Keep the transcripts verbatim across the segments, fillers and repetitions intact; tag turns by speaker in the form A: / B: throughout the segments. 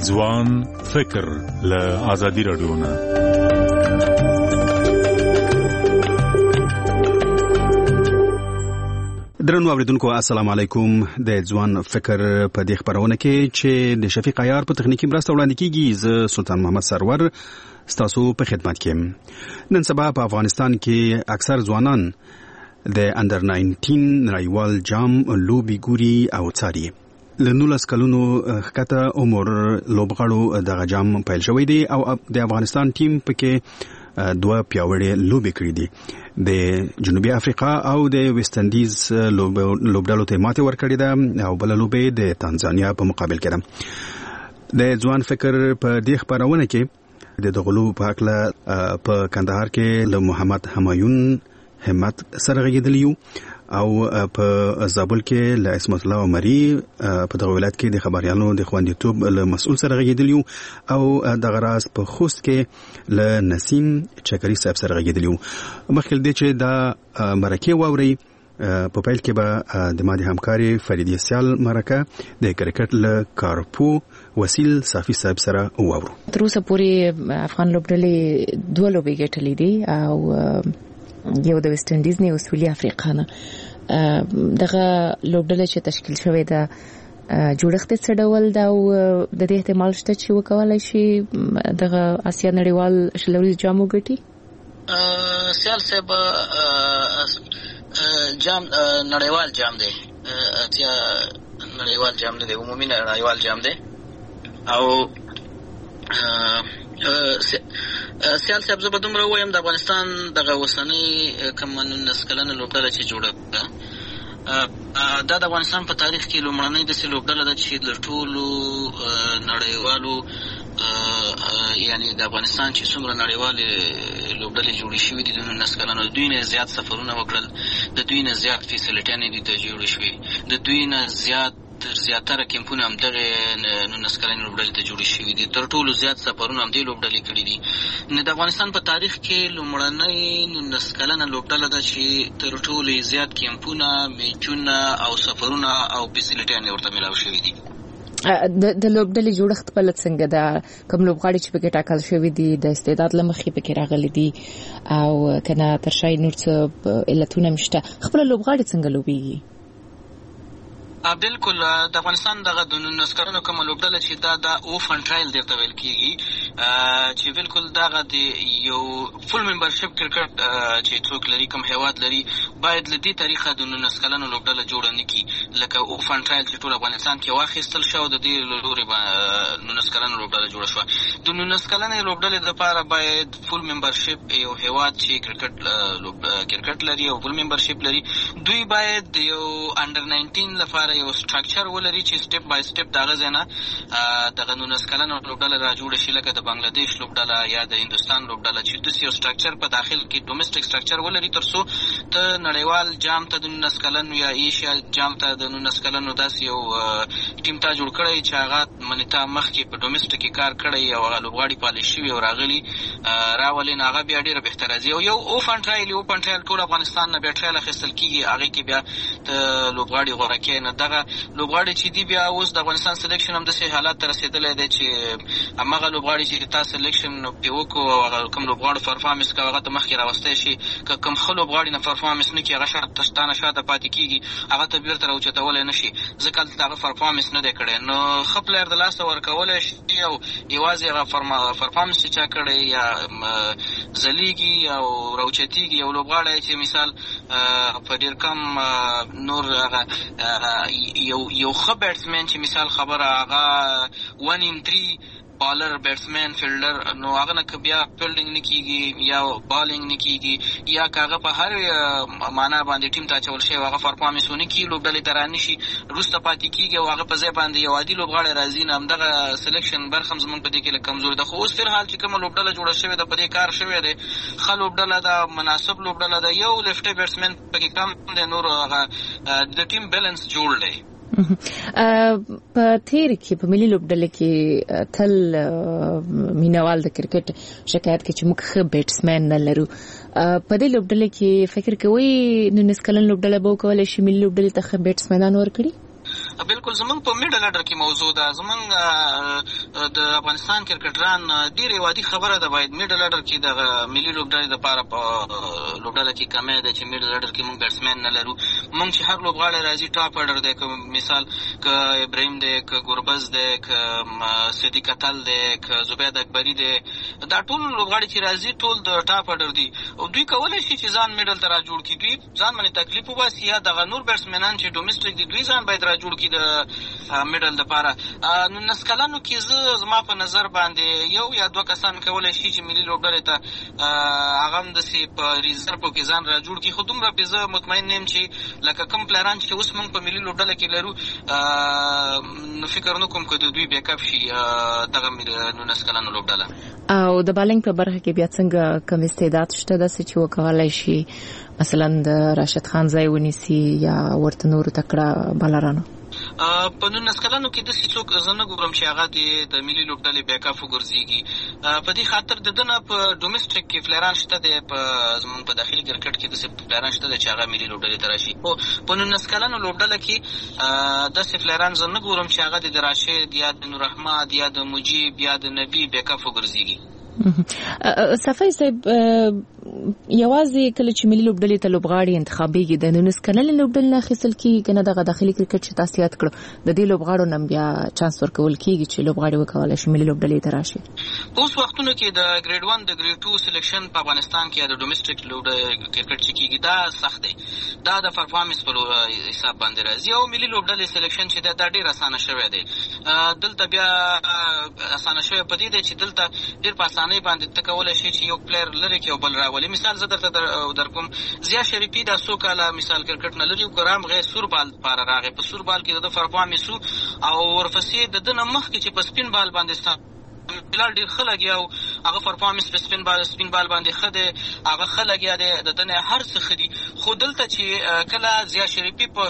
A: ځوان فکر له آزادي رادیو نه.
B: درنو اوریدونکو السلام علیکم. د ځوان فکر په دې خبرونه کې چې د شفیق عیار په تخنیکی مرسته وړاندې کیږي، زه سلطان محمد سرور ستاسو په خدمت کې. نن سبا په افغانستان کې اکثر ځوانان د انډر ناینټین نړیوال جام لوبي ګوري او څاري. له نولس کلونو ښکته عمر لوبغاړو دغه جام پیل شوی دی او د افغانستان ټیم پکې دوه پیاوړې لوبې کړې دي. د جنوبي افریقا او د ویسټ انډیز لوبډالو ته ماته ورکړې ده او بل لوبې د تانزانیا په مقابل کې ده. د ځوان فکر په دې خبرونه کې د دغلو په اړه په کندهار کې له محمد همایون همت سره غږیدلیو او په زابل کې له اسمت الله عمري په دغه ولایت کې د خبريالو د خوندیتوب له مسؤل سره غږیدلیو او د غراس په خوست کې له نسیم چکري صاحب سره غږیدلیو. مخکې دې چې دا مرکه ووري په پیل کې به د ماده همکاري فریدي سیال مرکه د کرکټ له کارپو وسیل صافي صاحب سره وورو.
C: تر اوسه پورې افغان لوبډلې دوه لوبې ګټلې دي او یو د ویسټ انډیز نه اوسولي افریقا نه. دغه لوبډله چې تشکیل شوې ده جوړښت څه ډول دا او د دې احتمال شته چې وکولای شي دغه آسیا نړیوال شلوري جام وګټي؟
D: سیال صاحب جام نړیوال جام دی، اتیا نړیوال جام دی، عمومي نړیوال جام دی او سیال صاحب زه به دومره وایم د افغانستان دغه اوسنۍ کوم نولس کلنه لوبډله چې جوړه ده دا د افغانستان په تاریخ کې لومړنۍ داسې لوبډله ده چې له ټولو نړیوالو یعنی د افغانستان چې څومره نړیوالې لوبډلې جوړې شوې دي د نولس کلنو د دوی نه زیات سفرونه وکړل، د دوی نه زیات فیسیلیټیانې دي ته جوړې شوې، د دوی نه زیات تر زیاتره کیمپونه هم دغه نولس کلنې لوبډلې ته جوړې شوې دي، تر ټولو زیات سفرونه هم دې لوبډلې کړي دي. نو د افغانستان په تاریخ کې لومړنۍ نولس کلنه لوبډله ده چې تر ټولو زیات کیمپونه، میچونه او سفرونه او فیسیلیټیانې ورته ملاو شوي دي.
C: د لوبډلې جوړښت په لټ څنګه ده؟ کوم لوبغاړي چې پکې ټاکل شوي دي د استعداد له مخې پکې راغلي دي او کنه تر شای نور څه علتونه مشته؟ خپل لوبغاړي څنګه لوبيږي؟
D: بالکل د افغانستان دغه د نولس کلنو کوم لوبډله چې دا د اوفن ټرایل درته ویل کیږي چې بالکل دغه د یو فول ممبرشپ کرکټ چې څوک لري کوم هیواد لري باید له دې طریقه د نولس کلنو لوبډله جوړه نه کړي لکه اوفن ټرایل چې ټول افغانستان کې واخیستل شو د دې لوري نولس کلنو لوبډله جوړه شو. د نولس کلنې لوبډلې لپاره باید فول ممبرشپ یو هیواد چې کرکټ کرکټ لري او فول ممبرشپ لري دوی باید یو انډر ناینټین لپاره یو سټراکچر ولري چې سټپ بای سټپ دغه ځنه دغه نولس کلنه لوبډله را جوړه شي لکه د بنگلاديش لوبډله یا د هندستان لوبډله چې د یو سټراکچر په داخل کې ډومېسټک سټراکچر ولري ترڅو ته نړیوال جام ته د نولس کلنو یا ایشیا جام ته د نولس کلنو داسې یو ټیم ته جوړ کړی چې هغه منیتا مخکې په ډومېسټک کې کار کړی او هغه لوبغاړي پالش شوي او راغلي راولي نه هغه بیا ډېره بهتره ځي. او یو اوفن ټرایل اوپن ټرایل ټول افغانستان نه بیا ټرایل اخیستل کېږي، هغې کې بیا ته لوبغاړي غوره کوې نه دغه لوبغاړي چې دی بیا اوس د افغانستان سلیکشن هم داسې حالات ته رسېدلی دی چې هماغه لوبغاړي چې تا سلیکشن پرې وکړو او هغه کوم لوبغاړو پرفارمنس کوي هغه ته مخکې راوستی شي، که کوم ښه لوبغاړي نه پرفارمنس نه کړي هغه شاته تا نه شاته پاتې کېږي، هغه ته بیرته راوچتولی نه شي ځکه هلته د هغه پرفارمنس نه دی کړی. نو ښه پلیر د لاسه ورکولی شي او یوازې هغه پرفارمنس چې چا کړی یا ځلیږي او راوچتېږي. یو لوبغاړی چې مثال په ډېر کم نور هغه یو یو ښه بیټسمین چې مثال خبره هغه ون ان تھری بالر بیټسمین فیلډر نو هغه نه که بیا فیلډینګ نه کېږي یا بالینګ نه کېږي یا که هغه په هر معنا باندې ټیم ته اچول شوی هغه پرفارمنس ونه کړي لوبډلې ته رانه شي وروسته پاتې کېږي او هغه په ځای باندې یو عادي لوبغاړی راځي نو همدغه سلیکشن برخه هم زموږ په دې کې لږ کمزوري ده. خو اوس فلحال چې کومه لوبډله جوړه شوې ده په دې کار شوی دی، ښه لوبډله ده، مناسب لوبډله ده، یو لیفټي بیټسمین پکې کم دی، نور هغه د ټیم بیلنس جوړ دی.
C: په تیر کې په ملي لوبډله کې تل مینوال د کرکټ شکایت کوي چې موږ ښه بیټسمن نه لرو. په دې لوبډله کې فکر کوئ نولس کلن لوبډله به وکولای شي ملي لوبډلې ته ښه بیټسمنان ورکړي؟
D: بالکل زمونږ په میډل اډر کې موضوع ده. زمونږ د افغانستان کرکټران ډېرې وادي خبره ده، باید میډل اډر کې د ملي لوبډلې دپاره په لوبډله کې کمی ده چې میډل اډر کې مونږ بیټسمین نه لرو. مونږ چې هر لوبغاړی راځي ټاپ اډر دی، که مثال که ابراهیم دی، که ګربز دی، که صدیق اتل دی، که زبید اکبري دی، دا ټول لوبغاړي چې راځي ټول د ټاپ اډر دي او دوی کولی شي چې ځان میډل ته را جوړ کړي. دوی ځان باندې تکلیف وباسي یا دغه نور بیټسمینان چې ډومیسټیک دي دوی ځان باید را جوړ کړي د میډل دپاره. نو نسکلانو کې زه زما په نظر باندې یو یا دوه کسان کولی شي چې ملي لوبډلې ته هغه هم داسې په ریزرو کې ځان را جوړ کړي، خو دومره پې زه مطمئن یم چې لکه کوم پلیران چې اوس موږ په ملي لوبډله کې لرو نو فکر نه کوم که د دوی بیکاپ شي دغه نولس کلنو لوبډله.
C: او د بالینګ په برخه کې بیا څنګه کوم استعداد شته داسې چې وکولای شي مثلا د راشد خان ځای ونیسي یا ورته نورو تکړه بالرانو؟
D: په نولس کلنو کې داسې څوک زه نه ګورم چې هغه د ملي لوبډلې بیکاپ وګرځېږي. په دې خاطر د ده نه په ډومیسټیک کې فلیران شته دی، په زموږ په داخلي کرکټ کې داسې فلیران شته دی چې هغه ملي لوبډلې ته راشي. خو په نولس کلنو لوبډله کې داسې فلیران زه نه ګورم چې هغه د راشد یا د نور احمد یا د مجیب یا د نبي بیکاپ وګرځېږي.
C: صفای صاحب یوازې کله چې ملي لوبډلې ته لوبغاړي انتخابېږي د نولس کلنې لوبډلې نه اخیستل کېږي که نه دغه داخلي کرکټ چې تاسو یاد کړو د دې لوبغاړو نه بیا چانس ورکول کېږي چې لوبغاړي وکولای شي ملي لوبډلې ته راشي؟
D: اوس وختونو کې د ګریډ ون د ګریډ ټو سلیکشن په افغانستان کې د ډومیسټیک کرکټ چې کېږي دا سخت دی، دا د پرفارمنس په حساب باندې راځي او ملي لوبډلې سلیکشن چې دا ډېر اسانه شوی دی. دلته بیا اسانه شوی په دې دی چې دلته ډېر په اسانۍ باندې ته کولی شي چې یو پلیر لرې کړي او بل راولي. مثال زه درته در کوم، ضیا شریفي دا څو کاله مثال کرکټ نه لري، ګرام غیر سور بال لپاره راغی، په سور بال کې د ده پرفارمنس او ورپسې د ده نه مخکې چې په سپین بال باندې بلال ډېر ښه لګیا او هغه پرفارمنس په سپین بال سپین بال باندې ښه دی، هغه ښه لګیا دی، د ده نه هر څه ښه دي. خو دلته چې کله ضیا شریفي په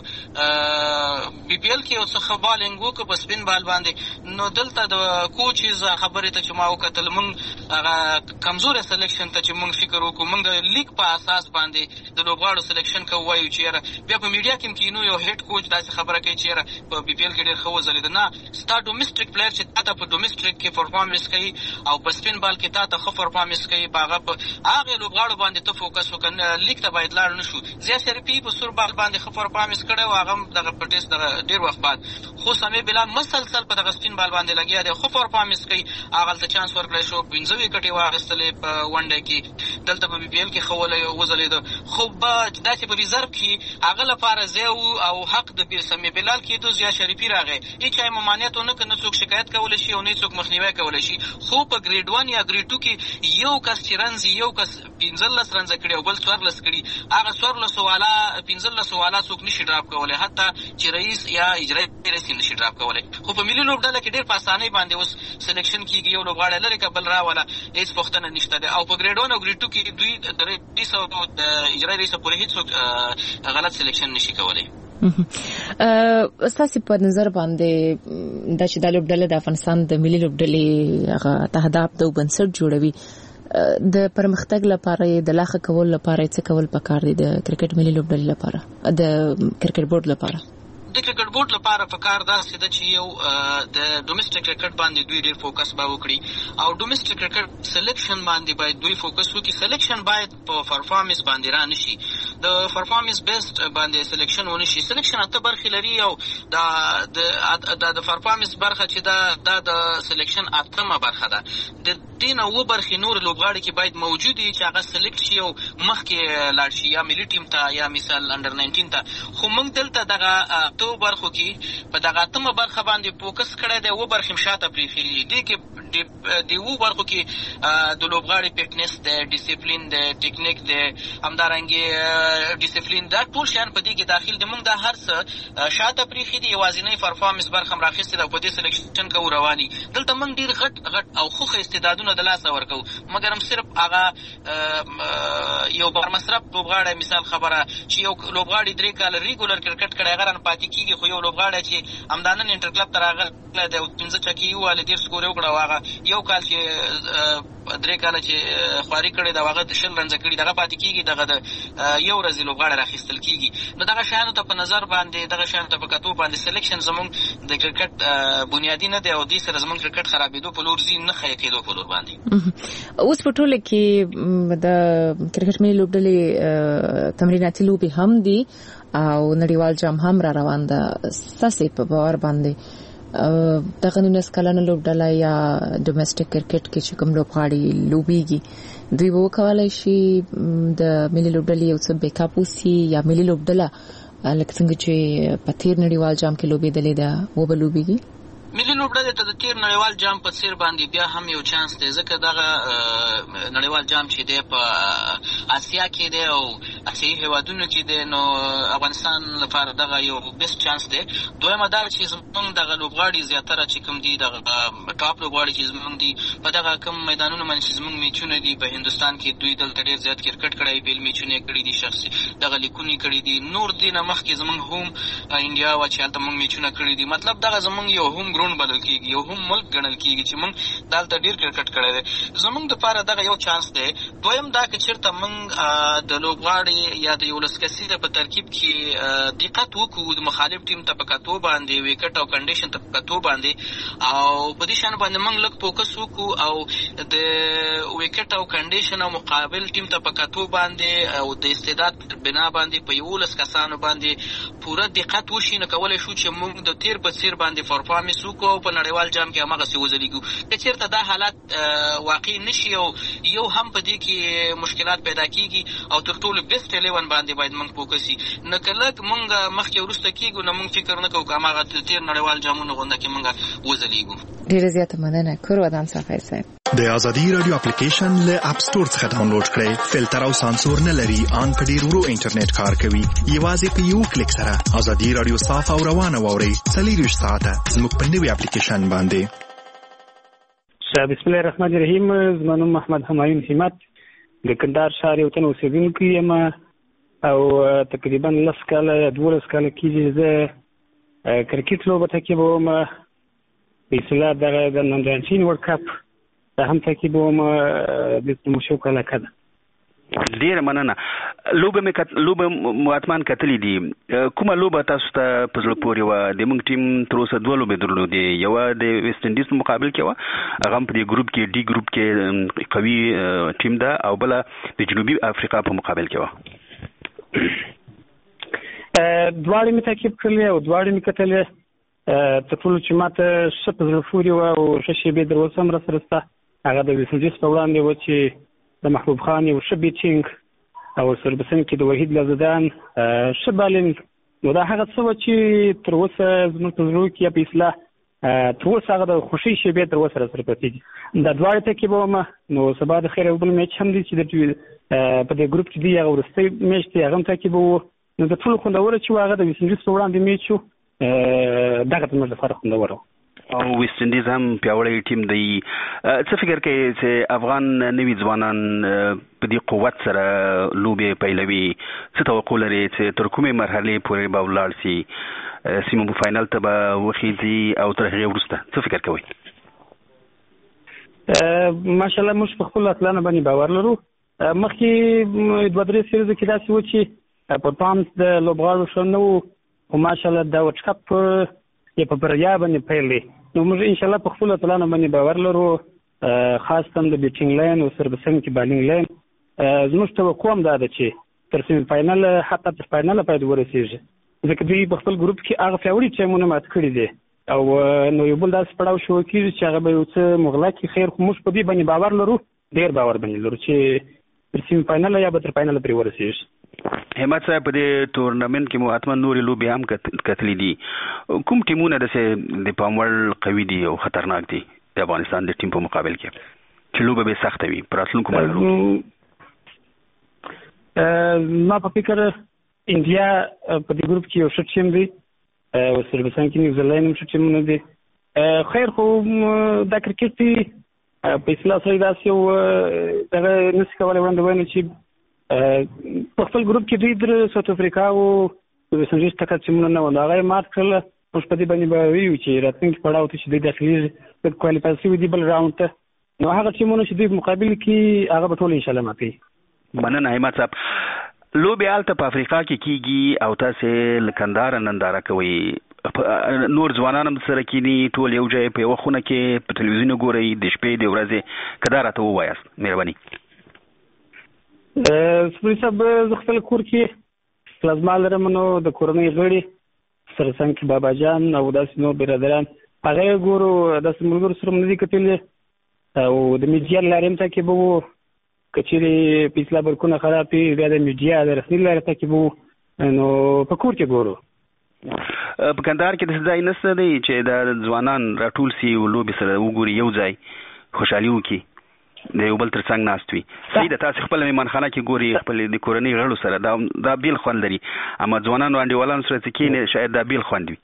D: بي پي ایل کې یو څه ښه بالینګ وکړه په سپین بال باندې، نو دلته د کوچز خبرې ته چې ما وکتل موږ هغه کمزوری سلیکشن ته چې موږ فکر وکړو، موږ د لیګ په اساس باندې د لوبغاړو سلیکشن کوو، وایو چې یاره بیا په میډیا کې هم کینو یو هیډ کوچ داسې خبره کوي چې یاره په بي پي ایل کې ډېر ښه وځلېده. نه، ستا ډومیسټیک پلیر چې تا ته په ډومیسټیک کې پرفارمنس کوي او په سپین بال کې تا ته ښه پرفارمنس کوي، په هغه په هغې لوبغاړو باندې ته فوکس وکړه، لیګ ته باید لاړ نه شو. ضیا شریفي په سور بال باندې ښه پرفارمنس کړی و، هغه هم دغه په ټیسټ دغه ډېر وخت بعد. خو سمیع بلال مسلسل په دغه سپین بال باندې لګیا دی، ښه پرفارمنس کوي، هغلته چانس ورکړی شو، پنځه وکټې واخیستلې په ون ډے کې، دلته په بي پي ایل کې ښه وځلېده. خو دا چې په ریزرو کې هغه لپاره ځای او حق د سمیع بلال کېدو ضیا شریفي راغی، هېچا یې ممانعت ونه کړ، نه څوک شکایت کولی شي او نه څوک مخنیوی کولی شي. خو په ګریډ ون یا ګریډ ټو کې یو کس چې رنځي یو کس پنځلس رنځه کړي او بل څوارلس کړي، هغه څوارلسو والا پنځلسو والا څوک نشي ډراپ کولی، حتی چې رئیس یا اجرایي رئیس یې نشي ډراپ کولی. خو په ملي لوبډله کې ډېر په اسانۍ باندې اوس سلیکشن کېږي، یو لوبغاړی لرې که بل راوله، هېڅ پوښتنه نشته دی. او په ګریډ ون او ګریډ ټو کې دوی د رئیس او د اجرایي رئیس پورې هېڅوک غلط سلیکشن نشي کولی.
C: ستاسې په نظر باندې دا چې دا لوبډله د افغانستان د ملي لوبډلې هغه تهداب د بنسټ جوړوي، د پرمختګ لپاره د لا ښه کولو لپاره څه کول پکار دي د کرکټ ملي لوبډلې لپاره، د کرکټ بورډ لپاره؟
D: د کرکټ بورډ لپاره پکار داسې ده چې یو د ډومیسټیک کرکټ باندې دوی ډېر فوکس به وکړي او ډومیسټیک کرکټ سلیکشن باندې باید دوی فوکس وکړي. سلیکشن باید په پرفارمنس باندې را نشي، د پرفارمنس بیسډ باندې سلیکشن ونه شي. سلیکشن اته برخې لري او دا د پرفارمنس برخه چې دا دا د سلیکشن اتمه برخه ده. د دې نه اووه برخې نور لوبغاړي کې باید موجود وي چې هغه سلیکټ شي او مخکې لاړ شي، یا ملي ټیم ته یا مثال انډر ناینټین ته. خو موږ دلته دغه تو برخو کې په دغه اتمه برخه باندې فوکس کړی دی، اووه برخې هم شاته پرېښي دي. دې کې د اووه برخو کې د لوبغاړي فټنس دی، ډیسپلین دی، ټیکنیک دی، همدارنګې ډیسپلین، دا ټول شیان په دې کې داخل دي. موږ دا هر څه شاته پرېښي دي، یوازینۍ پرفارمنس برخه هم راخیستې ده او په دې سلیکشن کوو روان دي. دلته موږ ډېر غټ غټ او خوښ استعدادونه د لاسه ورکوو، مګر هم صرف هغه یو برمصرف لوبغاړی، مثال خبره چې یو لوبغاړي درې کاله ریګولر کرکټ کړی هغه رانه پاتې کېږي، خو یو لوبغاړی چې همدا نن انټر کلب ته راغلی دی او پنځه چکې یې ووهلې، ډېر سکور یې وکړه او هغه یو کال چې درې کاله چې خواري کړې دا هغه د شل رنځه کړي دغه پاتې کېږي دغه د یو ورځې لوبغاړی راخیستل کېږي. نو دغه شیانو ته په نظر باندې دغه شیانو ته په کتو باندې سلیکشن زموږ د کرکټ بنیادي نه دی او دې سره زموږ کرکټ خرابېدو په لور ځي نه ښه کېدو په لور باندې.
C: اوس په ټوله کې د کرکټ ملي لوبډلې تمریناتي لوبې هم دي او نړیوال جام هم را روان ده. ستاسې په باور باندې دغه نولس کلنه لوبډله یا ډومېسټک کرکټ کې چې کوم لوبغاړي لوبېږي دوی به وکولای شي د ملي لوبډلې یو څه بیک اپ وسي یا ملي لوبډله لکه څنګه چې په تیر نړیوال جام کې لوبېدلې ده و به لوبېږي؟
D: ملي لوبډلې ته د تیر نړیوال جام په څیر باندې بیا هم یو چانس دی ځکه دغه نړیوال جام چې دی په آسیا کې دی او آسیایي هیوادونو کې دی نو افغانستان لپاره دغه یو بیسټ چانس دی. دویمه دا چې زموږ دغه لوبغاړي زیاتره چې کوم دي دغه ټاپ لوبغاړي چې زموږ دي په دغه کوم میدانونو باندې چې زموږ میچونه دي په هندوستان کې دوی دلته ډېر زیات کرکټ کړی بیل میچونه کړي دي شخصي دغه لیکونی کړي دي نور دي نه مخکې زموږ هم انډیا وا چې هلته موږ میچونه کړي دي مطلب دغه زموږ یو هم ګراوند بلل کېږي یو هم ملک ګڼل کېږي چې موږ دلته ډېر کرکټ کړی دی. زموږ دپاره دغه یو چانس دی. دویم دا که چېرته موږ د لوبغاړي یا د یولس کسي په ترکیب کې دقت وکړو د مخالف ټیم ته په کتو باندې ویکټ او کنډیشن ته په کتو باندې او په دې شان باندې موږ لږ فوکس وکړو او د ویکټ او کنډیشن او مقابل ټیم ته په کتو باندې او د استعداد بنا باندې په یولس کسانو باندې پوره دقت وشي نو کولی شو چې موږ د تیر په څیر باندې پرفارمنس وکړو او په نړیوال جام کې هماغسې وځلیږو. که چېرته دا حالت واقع نشي او یو هم په دې کې مشکلات پیدا کېږي او تر ټولو بیسټ الیون باندې باید موږ فوکس وي نو که لږ موږ مخکې وروسته کېږو نو موږ فکر نه کوو که هماغه تیر نړیوال جامونو غونډه کې موږ وځلیږو.
C: ډېره زیاته مننه کور ودان صافی صاحب.
E: د ازادي رادیو اپلیکیشن له اپ سټور څخه ډاونلوډ کړئ. فلټر او سانسور نه لري، ان په ډیر ورو انټرنیټ کار کوي. یوازې په یو کلیک سره ازادي رادیو صاف او روانه واورئ. څلېرویشت ساعته زموږ په نوي اپلیکیشن باندې.
F: بسم الله الرحمن الرحیم. زما نوم محمد همایون همت د کندهار ښار یو تن اوسېدونکی یم او تقریبا لس کاله یا دولس کاله کېږي زه کرکټ لوبه تعقیبوم. په اصطلاح دغه د ناینټین ورلډ کپ هم تعقیبوم د مشوق علاقه ده.
B: ډېره مننه. لوبه مې لوبه ماتمان کتلې دي. کومه لوبه تاسو ته په زړه پورې وه؟ د موږ ټیم تر اوسه دوه لوبې درلودې، یوه د ویسټ انډیز په مقابل کې وه، هغه هم په دې ګروپ کې ډي ګروپ کې قوي ټیم ده، او بله د جنوبي افریقا په مقابل کې وه.
F: دواړې مې تعقیب کړلې او دواړې مې کتلې. تر ټولو چې ما ته ښه په زړه پورې وه او ښه شېبې در اوسه هم راسره شته هغه د ویسټ انډیز په وړاندې وه چې د محبوب خان یو ښه بیټینګ او سربسن کې د وحید لازدان ښه بالینګ. نو دا هغه څه وه چې تر اوسه زموږ په زړو کې یا په اصلاح تر اوسه هغه د خوښۍ شېبې تر اوسه راسره پرتې دي. دا دواړې تعقیبوم. نو سبا د خیر یو بل میچ هم دی چې د په دې ګروپ کې دی هغه وروستی میچ دی هغه هم تعقیبوو. نو د ټولو خوندوره چې و هغه د ویسټ انډیز په وړاندې میچ و دغه زموږ لپاره خوندوره و.
B: او ویسټ انډیز هم پیاوړی ټیم دی. څه فکر کوي چې افغان نوي ځوانان په دې قوت سره لوبې پیلوي؟ څه توقع لري چې تر کومې مرحلې پورې به ولاړ شي؟ سیمه په فاینل ته به وخیږي او تر هغې وروسته څه فکر کوئ؟
F: ماشاءالله موږ په خپلو اتلانو باندې باور لرو. مخکې دوه درې سیریزو کې داسې و چې پرفارمنس د لوبغاړو ښه نه و، خو ماشاءالله د ورلډ کپ یې په بریا باندې پیل دی. نو موږ انشاءالله په خپلو اتلانو باندې باور لرو، خاص هم د بیټینګ لاین او سربسنګ کې بالینګ لاین. زموږ توقع هم دا ده چې تر سیمي فاینل حتی تر فاینله باید ورسېږي، ځکه دوی په خپل ګروپ کې هغه پیاوړي ټیمونه مات کړي دي او نو یو بل داسې پړاو شروع کېږي چې هغه به یو څه مغلا کړي. خیر خو موږ په دې باندې باور لرو، ډېر باور باندې لرو چې تر سیمي فاینله یا به تر فاینله پرې ورسېږي.
B: همت صاحب په دې تورنمنټ کې مو حتما نورې لوبې هم کتلې دي. کوم ټیمونه داسې د پام وړ قوي دي او خطرناک دي د افغانستان د ټیم په مقابل کې چې لوبه به سخته وي په راتلونکو مرحلو؟
F: ما په فکر انډیا په دې ګروپ کې یو ښه ټیم دی او سربستان کې نیوزیلینډ هم ښه ټیمونه دي. خیر خو دا کرکټ دی په اصطلاح سره داسې یو دغه نشي کولی وړاندې ووایم چې په خپل ګروپ کې دوی در ساوت افریقا او ویسټ انډیز ټکر ټیمونه نه وو، هغه یې مات کړله. موږ په دې باندې به ویو چې راتلونکي پړاو ته چې دوی داخلېږي کوالفای شوي دي بل راونډ ته. نو هغه ټیمونه چې دوی په مقابل کې هغه به ټول ان شاء الله ماتي.
B: مننه همت صاحب. لوبي آلته په افریقا کې کیږي او تاسو لکندار ننداره کوي، نور ځوانان سره کینی ټول یو ځای په وخونه کې په ټلویزیون ګوري د شپې د ورځې کدا راته ووایاست مهرباني.
F: سپری صاحب زه خپل کور کې پلازما لرم، نو د کورنۍ غړي سره څنګه بابا جان او داسې نور برادران هغه ګورو، داسې ملګرو سره مونږ کتلې او د میډیا لارې ته کې به کچېرې په اصلاح برکونه خراب وي بیا د میډیا د رسمي لارې ته کې به نو په کور کې ګورو.
B: په کندهار کې د ځای نشته دی چې د ځوانان راټول سي او لوبي سره وګوري یو ځای خوشحالي وکړي د یو بل تر څنګ ناست وي. صحیح ده، تاسو خپل میمانخانه کې ګوري خپل د کورنۍ غړو سره دا دا بیل خوند لري، اما ځوانان او انډیوالان سره چې کینې شاید دا بیل خوند وي.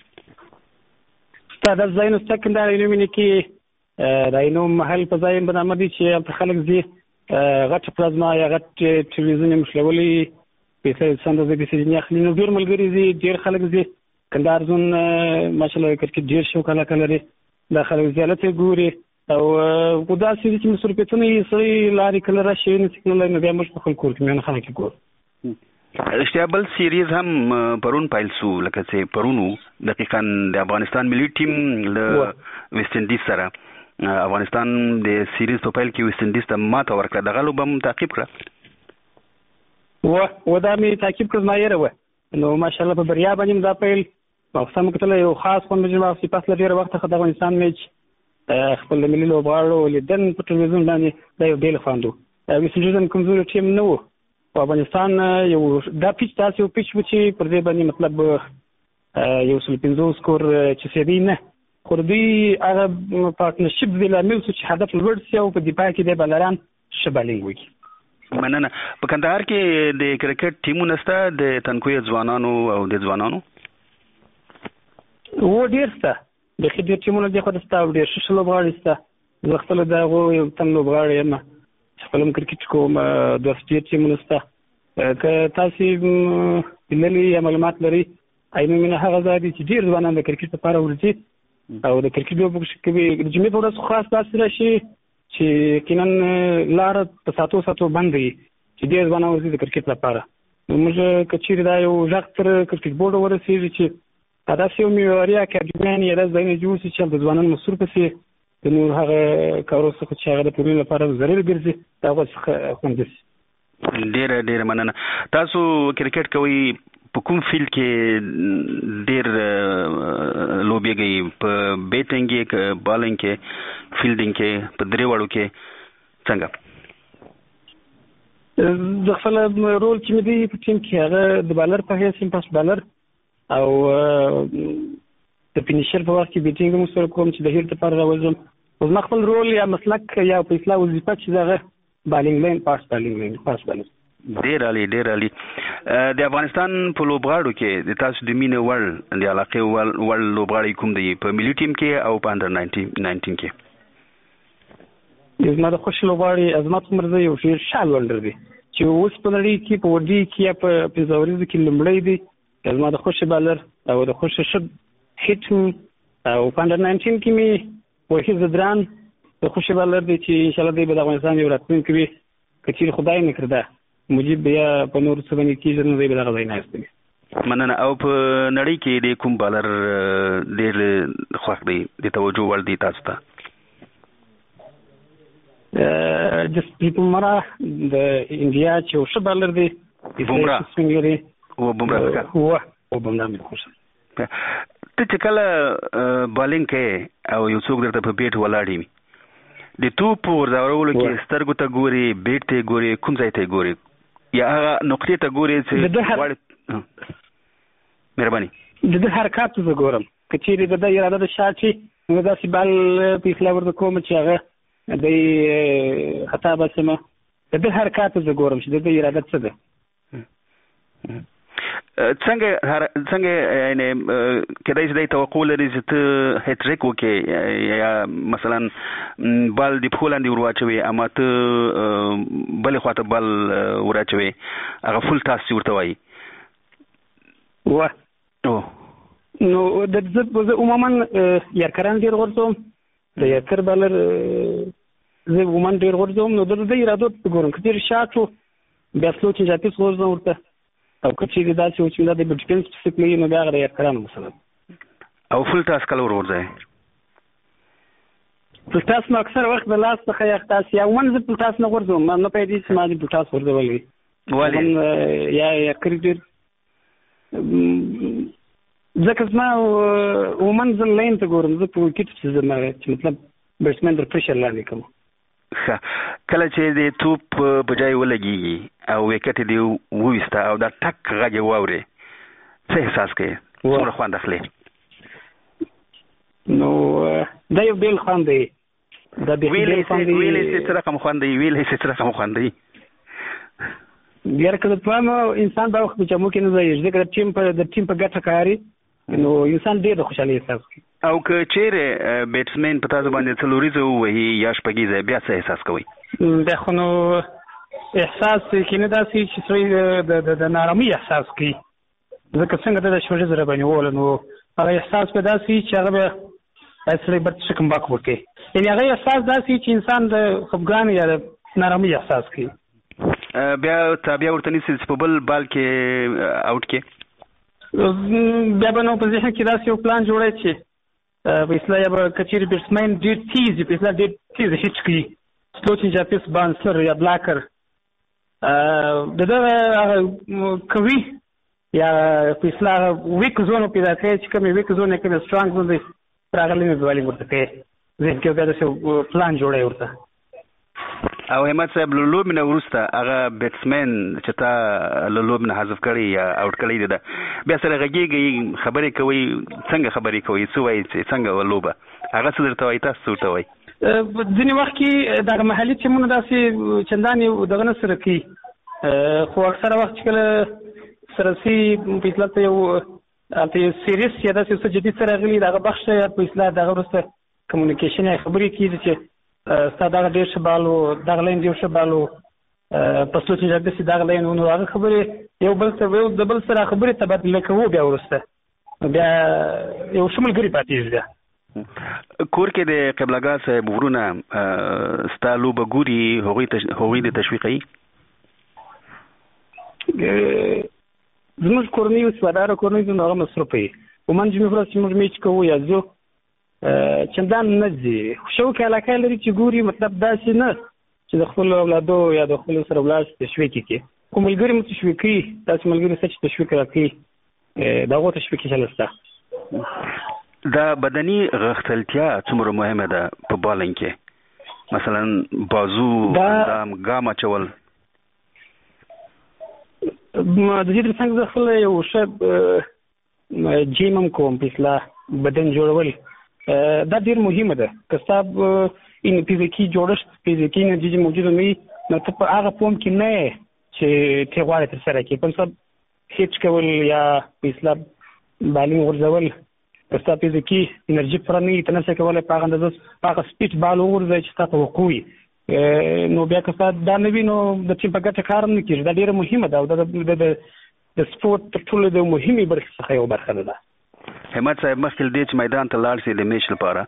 F: ستا د ځای نو سکندر علمي کې د اینو محل په ځای برنامه دي چې په خلک زی غټ پلازما یا غټ ټلویزیون مشلولي په سند د بيسي نه خلینو ډیر ملګری زی ډیر خلک زی کندهار زون ماشاءالله کرکټ ډیر شو کله کله لري د خلک زیاته ګوري او خدا سي چې مسرپتونه یې سړي لاري کله راشي نه څنګه نه بیا موږ په خپل کور کې نه خلک ګور.
B: اشتیابل سیریز هم پرون پایل سو لکه چې پرونو دقیقاً د افغانستان ملي ټیم له ویسټ انډیز سره افغانستان د سیریز په پیل کې ویسټ انډیز ته ماته ورکړه، دغه لوبه هم تعقیب کړه
F: و و دا مې تعقیب کړ ما یې و نو ماشاءالله په بریا باندې دا پیل مقصد کتل یو خاص خوند مجمع په پاس لري وخت خدای افغانستان میچ خپل ملي لوبغاړو لیدن په ټلویزیون باندې دا یو ډېر خواندو ویسټ انډیز کمزوري ټیم نه و په افغانستان یو دا پیچ تاسو پیچ و چې پر دې باندې مطلب یو سل پنځوس سکور چې سړي نه خو دې هغه پارتنرشپ د لامل چې هدف لوړ سي او په دفاع کې د بلران شبالینګ وکړي.
B: مننه. په کندهار کې د کرکټ ټیمونه سته د تنکوي ځوانانو او د ځوانانو
F: و ډیر سته د خدای ټیمونه د خو سته او ډیر شش لوبغاړي سته زه خپل دا یو تن لوبغاړی یم خپل کرکټ کوم د سټیټ ټیمونه سته که تاسو بللي معلومات لري اېنو مینه هغه ځای چې ډیر ځوانان د کرکټ لپاره ورځي او د کرکټ لوبو کې د جمعې په ورځ خاص داسې راشي چې کینن لار په ساتو ساتو باندې چې ډیر ځوانان ورځي د کرکټ لپاره. موږ کچېر دا یو ځخ تر کرکټ بورډ ورسېږي چې دا سیو میوریا اکاډمي یا د ځای جوړ شي چې د ځوانانو مسؤل پسې د نور هغه کارو څخه چې هغه د ټولنې لپاره ضروري ګرځي دا غوښه خوند دي.
B: ډېر ډېر مننه. تاسو کرکټ کوي په کوم فیلډ کې ډېر لوبېږئ؟ په بیټینګ کې، بالینګ کې، فیلډینګ کې، په درې وړو کې څنګه؟
F: د خپل رول چې مې دی په ټیم کې هغه د بالر په حیث یم، پاس بالر او د فینیشر په وخت کې بیټینګ هم سره کوم چې د هیټ لپاره راوځم. اوس ما خپل رول یا مسلک یا په اصلاح وظیفه چې هغه بالینګ لین، پاس بالینګ لین، پاس بالینګ.
B: ډېر عالی ډېر عالی. د افغانستان په لوبغاړو کې د تاسو د مینې وړ د علاقې وړ لوبغاړي کوم دی په ملي ټیم کې او په انډر ناینټین کې؟
F: زما د خوښ لوبغاړي عظمت مرزا یو ډېر شال ولډر دی چې اوس په نړۍ کې په وډي کې یا په پنځه ورځو کې لومړی دی. زما د خوښ بالر او د خوښ شب هیټ او په انډر ناینټین کې مې وحید زدران د خوښ بالر دی چې ان شاء الله دی به د افغانستان یو راتلونکی وي کچېر خدای نه کړدا مجيب بیا په نور څه باندې کېږي نو دی به دغه ځای نه استوي.
B: مننه. او په نړۍ کې د کوم بالر ډېر خوښ دی د توجه وړ دی تاسو ته؟
F: جسپریت بومراه د انډیا چې یو ښه بالر دی.
B: بومراه او بومراه
F: هو او بومراه مې خوښ.
B: ته چې کله بالینګ کې او یو څوک درته په بیټ ولاړ وي د توپ ورځورولو کې سترګو ته ګوري، بیټ ته ګوري، کوم ځای ته ګوري یا هغه نقطې ته ګوري چې مهرباني
F: د د حرکات ته ګورم کچېرې د د اراده د شاچی نو داسې بال په اصلاح ورته کوم چې هغه د خطا بسمه د د حرکات ته ګورم چې د د اراده څه ده.
B: څنګه څنګه یعنی کله چې د توقع لري چې ته هټریک وکې یا مثلا بال دی پولاندې ورواچوي اما ته بل خواته بال ورواچوي هغه فول ټاس ورته وایي
F: و
B: او
F: نو د زه عموما یارکران ډیر ورته د یارکر بالر زه ومن ډېر غورځوم نو د دې ارادو په ګورم که ډېر شاټو بیا سلو چې جاتیس غورځوم ورته او که چېرې داسې و چې دا د ډیفینس په سکلي نو بیا هغه د یادکارانو مثلا
B: او فل ټاس کله ور ورځئ؟
F: فل ټاس نو اکثر وخت د لاس څخه یخ ټاس یا عموما زه فل ټاس نه غورځوم ما نه پوهېږي چې ما د فل ټاس غورځولی وي
B: ولې
F: یا یادکاري ډېر ځکه زما عموما زه لین ته ګورم زه په وکټ پسې ځم چې مطلب بیټسمین تر پرېشر لاندې کوم
B: ښه کله چې د توپ په ځای ولګېږي او وکټ دې وویسته او دا ټک غږ یې واورې څه احساس کوې څومره خوند اخلې؟
F: نو دا یو بېل خوند دی دا
B: ویلی سي څه رقم خوند دی ویلی سي څه رقم خوند دی
F: بیا که د پام انسان دا وخت په جامو کې نه ځایږي ځکه د ټیم په د ټیم په ګټه کاري نو انسان ډېر د خوشحالۍ احساس کوي
B: او که چیرې بیټسمین په تاسو باندې څلوریزه ووهي یا شپږیزه بیا څه احساس کوئ؟
F: بیا خو نو احساس کې نه داسې چې سړی د نارامۍ احساس کوي ځکه څنګه ته د شپږیزه راباندې ووهله نو هغه احساس به داسې چې هغه به سړی بد څه کم باک وکړي یعنې هغه احساس داسې چې انسان د خفګان یا د نارامۍ احساس کوي
B: بیا تابیا ورته نیسي چې په بل بال کې آوټ کې
F: بیا به نو په ذهن کې داسې یو پلان جوړی چې په اصطلاح یا به که چېرې بیټسمین ډېر تیز وي په اصطلاح ډېر تیز هیټ کړي سلوچن جاپیس بانسر یا بلاکر د دغه هغه کوي یا په اصطلاح ویک زون پیدا کوي چې کومې ویک زون یې کومې سټرانګ زون دی پر هغه لمې بالینګ ورته کوي ذهن کې بیا داسې پلان جوړی ورته
B: او همت صاحب له لوبې نه وروسته هغه بیټسمین چې تا له لوبې نه حذف کړی یا آوټ کړی دی ده بیا سره غږېږئ خبرې کوئ څنګه خبرې کوئ څه وایي چې څنګه وه لوبه هغه څه درته وایي تاسو څه ورته وایي؟
F: ځینې وخت کې دغه محلي ټیمونه داسې چندانې دغه نه سره کوي خو اکثره وخت چې کله سره سي په اصطلاح ته یو هلته یو سیریس یا داسې څه جدي څه راغلي د هغه بخش په اصطلاح د هغه وروسته کمیونیکیشن یا خبرې کېږي چې ستا دغه ډېر ښه بال و دغه لین ډېر ښه بال و په سلوچن جاپیس دغه لین و نو هغه خبرې یو بل سره یو د بل سره خبرې تبادله کوو بیا وروسته بیا یو ښه ملګري پاتېږي بیا
B: کور کې د قبلګاه صاحب ورونه ستا لوبه ګوري هغوی د تشویقوي؟
F: زموږ کورنۍ اوس واداره کورنۍ دي نو هغه مصروفه وي عموما جمعې ورځ چې موږ میچ کوو یا ځو چندان نه ځي شوق علاقه لري چې ګوري مطلب داسې نه چې د خپلو اولادو یا د خپلو سره ولاړ تشویق یې کړي خو ملګري مو تشویق کوي داسې ملګري شته چې تشویق راکوي د هغو تشویق یې شته
B: دا بدني غښتلتیا څومره مهمه ده په بالنګ کې مثلا بازو اندام ګام اچول
F: د دې ترڅنګ زه خپله یو ښه جیم هم کوم په اصطلاح بدن جوړول دا ډېر مهمه ده که ستا فزیکي جوړښت فزیکي انرژي موجوده نه وي نو ته په هغه فورم کې نه یې چې ته غواړې ترسره کړې په مثال هیچ کول یا په اصطلاح بالینګ غورځول که ستا فزیکي انرژي پوره نه وي ته نشې کولی په هغه اندازه په هغه سپیډ بال وغورځوې چې ستا توقع وي نو بیا که ستا دا نه وي نو د ټیم په ګټه کار هم نه کېږي دا ډېره مهمه ده او دا د سپورټ تر ټولو د مهمې برخې څخه یوه برخه ده
B: همت صاحب مخکې له دې چې میدان ته لاړ شي د میچ لپاره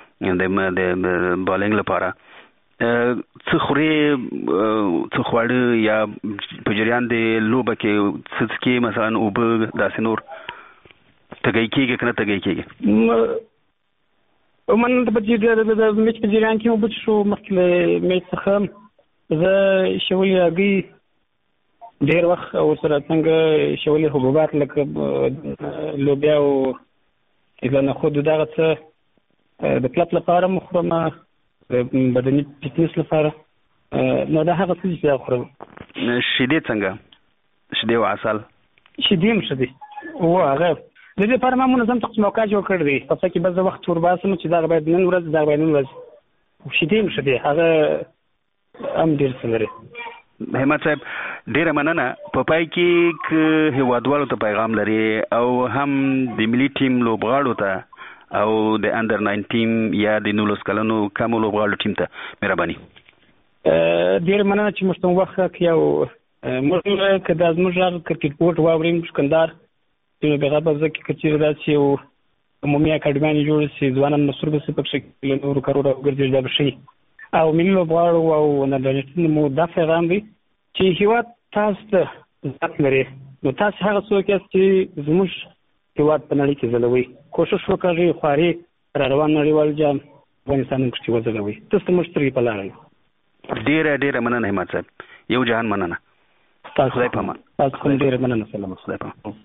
B: د بالینګ لپاره څه خورې څه خواړه یا په جریان د لوبه کې څه څکې مثلا اوبه داسې نور تږی کېږي که نه تږی کېږي؟
F: عموما د میچ په جریان کې اوبه څښو مخکې له میچ څخه زه شولې هګۍ ډېر وخت ورسره څنګه شولې حبوبات لکه لوبیا او اذا نخود دغه څه د کلب لپاره م خورم د بدني فټنس لپاره نو دا هغه څه چې خورم.
B: شیدې څنګه؟ شیدې او عسل؟
F: شیدې هم ښه دي او هغه د دې لپاره ما منظم تقسیم اوقات جوړ کړی دی په څه کې به زه وخت ورباسم چې دغه باید نن ورځ دغه باید نن ورځ شیدې هم ښه دي هغه هم ډېر څه لري.
B: همت صاحب ډیره مننه په پای کې که هیوادوالو ته پیغام لري او هم د ملي ټیم لوبغاړو ته او د انډر ناینټین یا د نولس کلنو کمو لوبغاړو ټیم ته مهرباني.
F: ډیره مننه چې موږ ته وخت راکړې او موږ که دا زموږ غږ کرکټ بورډ واوریم شکندار نو بغیر به زه کې که چېرې داسې یو عمومي اکاډمیانې جوړې شي ځوانان مصروفه شي پکښې له نورو کارونو وګرځېږي دا به ښه وي او ملي لوبغاړو او نړیوالو مو دا پیغام دی چې هیواد تاسو ته ځات لري، نو تاسو هغه څوک یاست چې زموږ هیواد په نړۍ کې ځلوي. کوشش وکړئ خواري را روان نړیوال جام افغانستان کې وځلوي. تاسو موږ ترې په لاره یو.
B: ډیره ډیره مننه همت صاحب، یو جهان مننه.
F: تاسو
B: خدای په امان.
F: تاسو کوم ډیره مننه. سلام.
B: خدای په امان.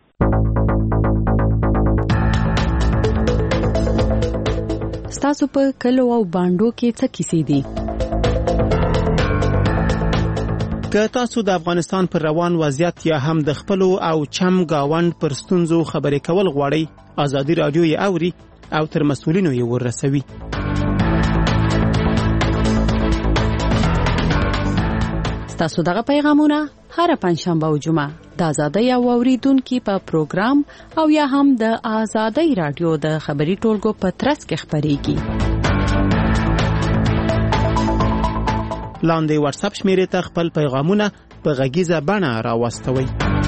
G: ستاسو په کلو او باندو کې څه کیسې دي؟
H: که تاسو د افغانستان پر روان وضعیت یا هم د خپلو او چم گاوند پر ستونزو خبرې کول غواړئ، ازادي رادیو یې اوري او تر مسؤلینو یې ورسوي.
G: ستاسو دغه پیغامونه هر پنځشنبه او جمعه د ازادۍ او اوریدونکو په پروګرام او یا هم د ازادۍ رادیو د خبري ټولګو په ترڅ کې خبريږي.
H: لاندې واتس اپ شمیرې ته خپل پیغامونه په غږیزه بڼه راوستوئ.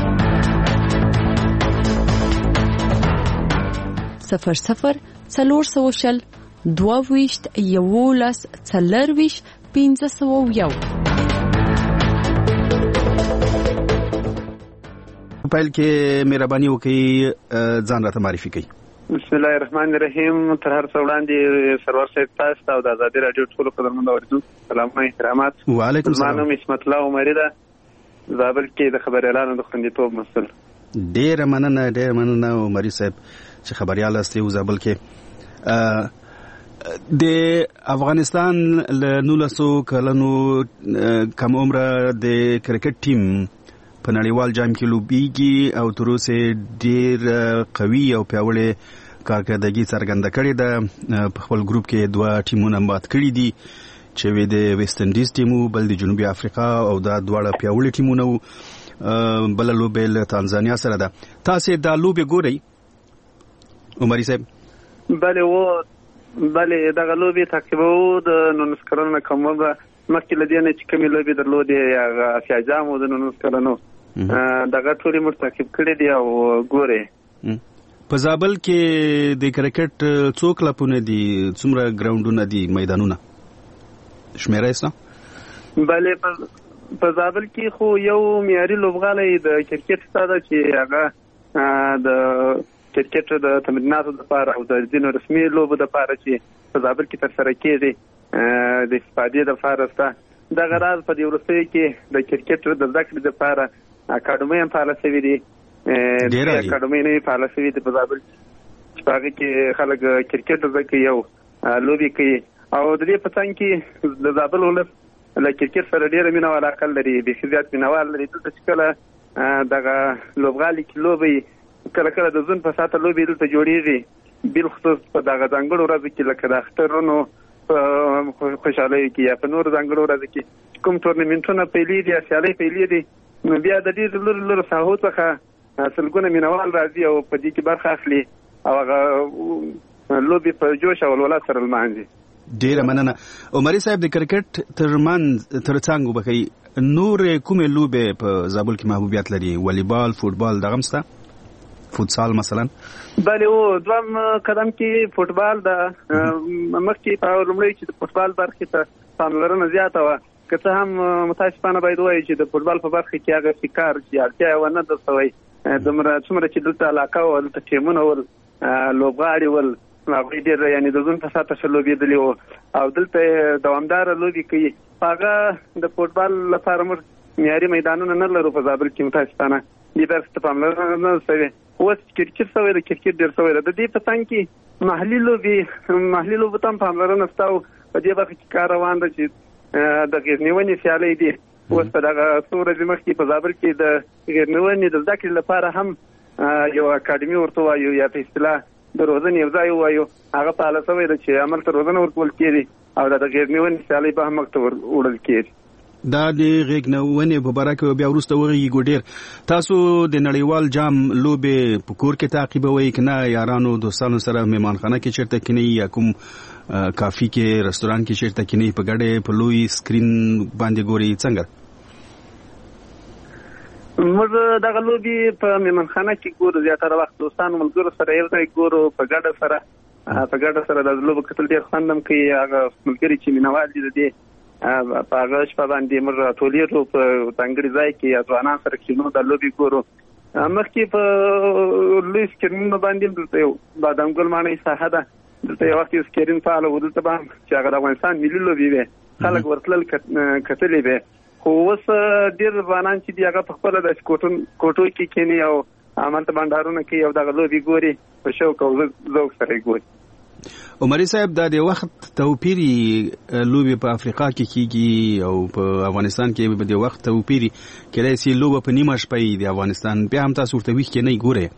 G: صفر صفر څلور سوه شل دوه ویشت یولس څلرویشت پنځه سوه یو.
B: پایل کې مهرباني وکړئ ځان راته معرفي کړئ.
I: بسم الله الرحمن الرحیم. تر هر څه وړاندې سرور صاحب تاسو او د ازادي رادیو ټولو قدرمنو اوریدونکو سلام او احترامات.
B: وعلیکم السلام.
I: زما نوم اسمت الله عمري ده، زابل کې د خبريالانو د خوندیتوب مسؤل.
B: ډېر مننه ډېر مننه عمري صاحب چې خبريال استي او زابل کې د افغانستان له نولسو کلنو کم عمره د کرکټ ټیم په نړیوال جام کې لوبېږي او تر اوسه ډېر قوي او پیاوړی کارکردګي څرګنده کړې ده. په خپل ګروپ کې دوه ټیمونه مات کړي دي چې وي د ویسټ انډیز ټیم بل د جنوبي افریقا او دا دواړه پیاوړي ټیمونه بل لوبې له تانزانیا سره ده. تاسو دا لوبې ګورئ عمري صاحب؟
I: بله و بله دغه لوبې تعقیبوو د نولس کلنو کم عمره مخکې له دې نه چې کومې لوبې درلودې هغه اسیا جام و د نولس کلنو دغه ټولې موږ تعقیب کړي دي او ګورئ.
B: په زابل کې د کرکټ څو کلبونه دي، څومره ګراوندونه دي، میدانونه شمیره یې؟
I: بله په زابل کې خو یو معیاري لوبغالی د کرکټ شته ده چې هغه د کرکټ د تمریناتو لپاره او د ځینو رسمي لوبو لپاره چې په زابل کې ترسره کېږي د استفادې لپاره شته. دغه راز په دې وروستیو کې د کرکټ د زده کړې لپاره اکاډمۍ هم فعاله شوي دي. ډېرې اکاډمۍ نوې فعاله شوي دي په زابل چې په هغې کې خلک کرکټ زده کوي او لوبې کوي. او د دې په څنګ کې د زابل ولس له کرکټ سره ډېره مینه او علاقه لري، بیخي زیات مینهوال لري. دلته چې کله دغه لوبغالي کې لوبې کله کله د ځون په ساته لوبې دلته جوړېږي، بالخصوص په دغه ځانګړو ورځو کې لکه د اخترونو په خوشحالیو کې یا په نورو ځانګړو ورځو کې کوم ټورنمنټونه پیلېږي یا سیالۍ پیلېږي، نو بیا د دې لرو لرو ساحو څخه سلګونه مینوال راځي او په دې کې برخه اخلي او هغه لوبې په جوش او ولولت سره لمانځي.
B: ډېره مننه عمري صاحب. د کرکټ ترمنځ ترڅنګ وبکئ نور کومې لوبې په زابل کې محبوبیت لري؟ والیبال، فوټبال دغه هم شته؟ فوتسال مثلا؟
I: بله او دویم قدم کې فوټبال ده. مخکې په لومړی چې د فوټبال برخې ته پاملرنه زیاته وه، که څه هم متاسفانه باید ووایو چې د فوټبال په برخه کې هغه فکر چې اړتیا یې ونه ده شوی، دومره څومره چې دلته علاقه وه، دلته ټیمونه ول، لوبغاړي ول، هغوی ډېر یعنې د ځون په ساته ښه لوبېدلي وو او دلته دوامداره لوبې کوي. هغه د فوټبال لپاره موږ معیاري میدانونه نه لرو په زابل کې متاسفانه، دې برخې ته پاملرنه نه شوې. اوس کرکټ شوی ده، کرکټ ډېر شوی ده. د دې په څنګ کې محلي لوبې محلي لوبو ته هم پاملرنه شته او په دې برخه کې کار روان ده چې د غیرنیونې سیالۍ دي. اوس په دغه څو ورځې مخکې په زابل کې د غیرنیونې د زده کړې لپاره هم یو اکاډمي ورته وایو یا په اصطلاح د روزنې یو ځای ووایو، هغه فعاله شوی ده چې عمل ته روزنه ورکول کېږي او د غیرنیونې سیالۍ به هم مخ ته وړل کېږي.
B: دا د غیږنونې په باره کې بیا وروسته وغږیږو. ډېر تاسو د نړیوال جام لوبې په کور کې تعقیبوئ که نه یارانو دوستانو سره مهمانخانه کې چېرته کینئ یا کوم کافي کې رستوران کې چېرته کینئ په ګډې په لوی سکرین باندې ګورئ څنګه؟
I: موږ دغه لوبې په مهمانخانه کې ګورو، زیاتره وخت دوستانو ملګرو سره یو ځای ګورو په ګډه سره په ګډه سره د لوبو کتل ډېر خوند هم کوي. هغه ملګري چې مینوال دي د دې په هغه شپه باندې موږ راټولېږو په ځانګړي ځای کې ځوانان سره کښېنو د لوبې ګورو. مخکې په لوی سکرینونو باندې دلته یو بادام ګل ماڼۍ ساحه ده، دلته یو وخت یو سکرین فعال و، دلته به هم چې هغه د افغانستان ملي لوبې وې خلک ورتلل کتلې وې. خو اوس ډېر ځوانان چې دي هغه په خپله داسې کوټو کې کښېني او همالته بنډارونه کوي او دغه لوبې ګوري په شوق او ذوق سره یې ګوري.
B: عمري صاحب دا د وخت توپیر لوبې په افریقا کې کیږي او په افغانستان کې به د وخت توپیر کله چې لوبه په نیمه شپه د افغانستان بیا هم تاسو ورته ویښ کې نه ګورئ؟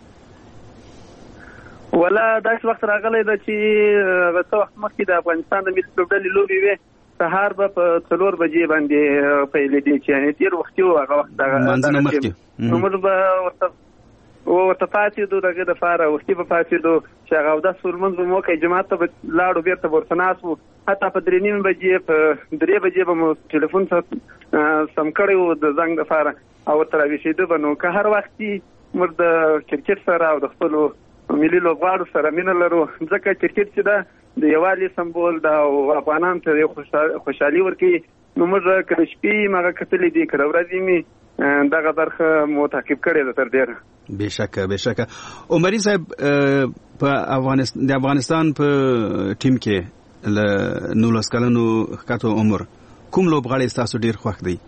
I: ولا داسې وخت راغلی ده چې څه وخت مخکې د افغانستان د ملي لوبډلې لوبې وې، سهار به په څلور بجې باندې پیلېدې چې یعنې ډېر وختي و هغه وخت
B: لمانځنه مخکې
I: نو موږ به ورته ورته پاڅېدو دغه دپاره وختي به پاڅېدو چې هغه اودس لمونځ به مو وکړئ، جماعت ته به لاړو بېرته به ورته ناست وو. حتی په درې نیمې بجې په درې بجې به مو ټلیفون سم کړی و د زنګ دپاره او ورته راویښېده به. نو که هر وختي موږ د کرکټ سره او د خپلو ملي لوبغاړو سره مینه لرو، ځکه کرکټ چې ده د یووالي سمبول ده او افغانانو ته یو خوشحالي ورکوي. نو موږ که د شپې مې هغه کتلې دي، که د ورځې مې دغه برخه مو تعقیب کړې ده تر ډېره.
B: بېشکه بېشکه. عمري صاحب په افغانستان د افغانستان په ټیم کې له نولس کلنو ښکته عمر کوم لوبغاړی ستاسو ډېر خوښ دی؟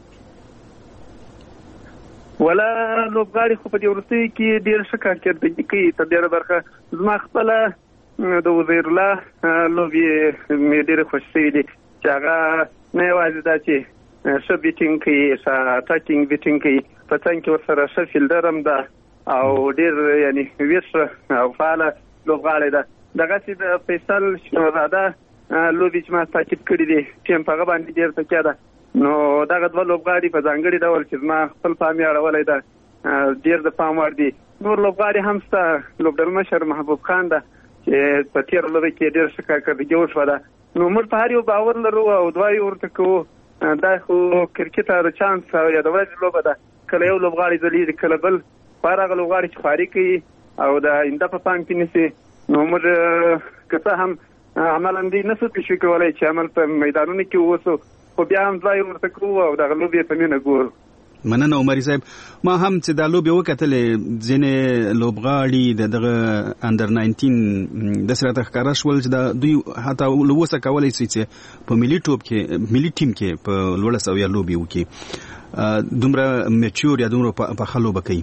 I: ولا لوبغاړي خو په دې وروستیو کې ډېر ښه کارکردګي کوي تر ډېره برخه. زما خپله د وزیر الله لوبې مې ډېرې خوښ شوي دي چې هغه نه یوازې دا چې ښه بیټینګ کوي، ښه اټاکینګ بیټینګ کوي، په څنګ کې ورسره ښه فیلډر هم ده او ډېر یعنې ویښ او فعاله لوبغاړی ده. دغسې د فیصل شهزاده لوبې چې ما تعقیب کړي دي ټیم په هغه باندې ډېر تکیه ده. نو دغه دوه لوبغاړي په ځانګړي ډول چې زما خپل پام یې اړولی ده ډېر د پام وړ دي. نور لوبغاړي هم شته، لوبډلمشر محبوب خان ده چې په تېره لوبه کې ډېر ښه کارکردګي وشوه ده. نو موږ په هر یو باور لرو او دعا یې ورته کوو. دا خو کرکټ د چانس او یا د ورځې لوبه ده، کله یو لوبغاړی ځلیږي کله بل، خو هر هغه لوبغاړي چې خواري کوي او د آینده په پام کې نیسي، نو موږ که څه هم عملا دوی نه شو تشویق کولی چې عمل په میدانونو کې ووسو، خو بیا هم ځای ورته کوو او دغه لوبې په مینه ګورو.
B: مننه عمري صاحب. ما هم چې دا لوبې وکتلې ځینې لوبغاړي د دغه انډر ناینټین داسې راته ښکاره شول چې دا دوی حتی اوسه کولی شي چې په ملي ټوپ کې ملي ټیم کې په لوړه سویه لوبې وکړي، دومره میچور یا دومره پخه لوبه کوي.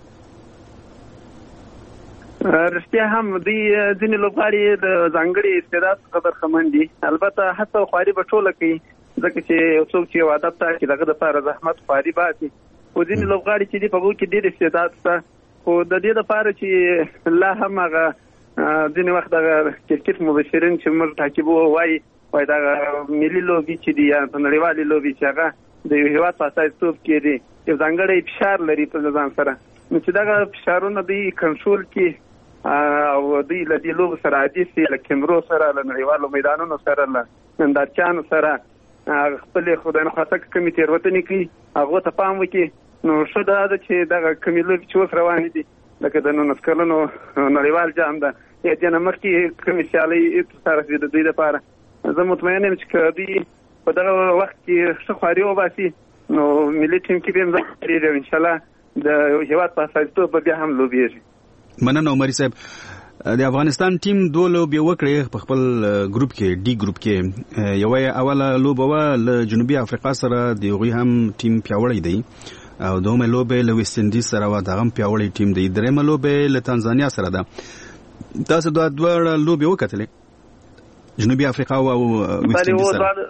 I: رښتیا هم دوی ځینې لوبغاړي د ځانګړي استعداد څخه برخمن دي. البته هڅه او خواري به ټوله کوي، ځکه چې یو څوک چې یو هدف ټاکي دغه دپاره زحمت خواري باسي. خو ځینې لوبغاړي چې دي په هغو کې ډېر استعداد شته، خو د دې دپاره چې لا هم هغه ځینې وخت دغه کرکټ مبصرین چې موږ تعقیبوو وایي وایي دغه ملي لوبې چې دي یا په نړیوالې لوبې چې هغه د یو هېواد په استازیتوب کې دي یو ځانګړی فشار لري په ځان سره، نو چې دغه فشارونه دوی کنټرول کړي او دوی له دې لوبو سره عادي شي، له کیمرو سره، له نړیوالو میدانونو سره، له نندارچیانو سره خپلې خدای نخواسته کومې تېروتنې کوي هغو ته پام وکړي. نو ښه دا ده چې دغه کومې لوبې چې اوس روانې دي لکه د نولس کلنو نړیوال جام ده یا دې نه مخکې کومې سیالۍ ترسره شوې د دوی دپاره، زه مطمئن یم چې که دوی په دغه وخت کې ښه خواري وباسي نو ملي ټیم کې به هم ځای لري او انشاءالله د هېواد په استازیتوب به بیا هم لوبېږي.
B: مننه عمري صاحب. د افغانستان ټیم دوه لوبې وکړې په خپل ګروپ کې، ډي ګروپ کې. یوه اوله لوبه وه له جنوبي افریقا سره، د هغوی هم ټیم پیاوړی دی، او دومره لوبې له ویسټ انډیز سره وه، دغه هم پیاوړی ټیم دی. درېیمه لوبې له تانزانیا سره ده. تاسو دا دواړه لوبې وکتلې، جنوبي افریقا او ویسټ انډیز سره؟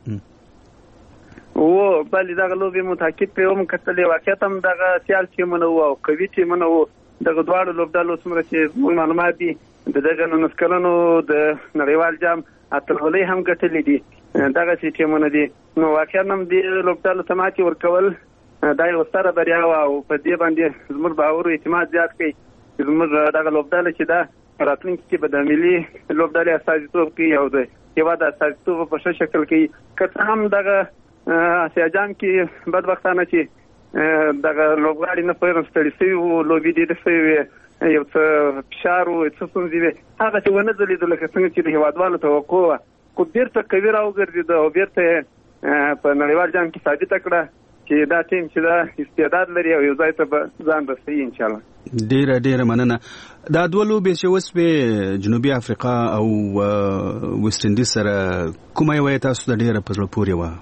I: و بلې دغه لوبې مو تعقیب پرې هم کتلې، واقعیت هم دغه سیال ټیمونه وو او قوي ټیمونه وو. دغه دواړو لوبډلو څومره چې زموږ معلومات دي د دغه نولس کلنو د نړیوال جام اتلولۍ هم ګټلې دي، دغسې ټیمونه دي. نو واقعا هم دې لوبډلو ته ماتې ورکول دا یوه ستره بریا وه او په دې باندې زموږ باور او اعتماد زیات کوي چې زموږ دغه لوبډله چې ده راتلونکي کې به د ملي لوبډلې استازیتوب کوي او د هېواد استازیتوب په ښه شکل کوي. که څه هم دغه اسیا جام کې بدبختانه چې دغه لوبغاړي نه پرون ستړي شوي وو، لوبې ډېرې شوې وې، یو څه فشار و څه ستونزې وي هغه چې ونه ځلېدو لکه څنګه چې د هېوادوالو توقع وه خو بېرته قوي راوګرځېده او بېرته یې په نړیوال جام کې ثابته کړه چې دا ټیم چې دا استعداد لري او یو ځای ته به ځان رسوي انشاءالله.
B: ډیره ډیره مننه. دا دوه لوبې چې اوس به جنوبي افریقا او ویسټ انډیز سره کومه یوه تاسو ته ډیره په زړه پورې وه؟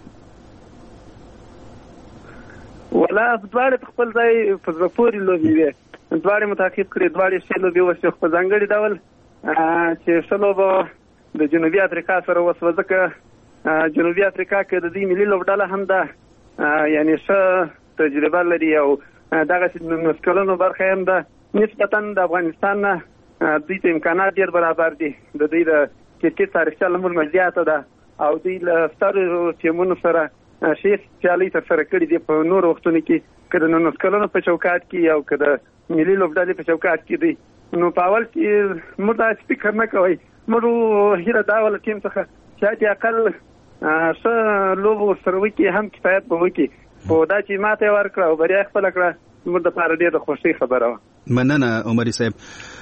I: ولا دواړې په خپل ځای په زړه پورې لوبې وې، دواړې مو تعقیب کړې، دواړې ښې لوبې وشوې. خو په ځانګړي ډول چې ښه لوبه د جنوبي افریقا سره وسوه ځکه جنوبي افریقا کې د دې ملي لوبډله هم ده یعنې ښه تجربه لري او دغسې مسکلونو برخه هم ده. نسبتا د افغانستان نه دوی ته امکانات ډېر برابر دي، د دوی د کرکټ تاریخچه له موږ نه زیاته ده او دوی له سترو ټیمونو سره ښې سیالۍ ترسره کړي دي په نورو وختونو کې، که د نولس کلونو په چوکاټ کې او که د ملي لوبډلې په چوکاټ کې دي. نو په اول کې موږ داسې فکر نه کوئ، موږ هیله دا وه له ټیم څخه چې حتی اقل ښه لوبه ورسره وکړي، هم کفایت به وکړي. خو دا چې ماته یې ورکړه او بریا یې خپله کړه زموږ دپاره ډېره د خوښۍ خبره وه.
B: مننه عمري صاحب.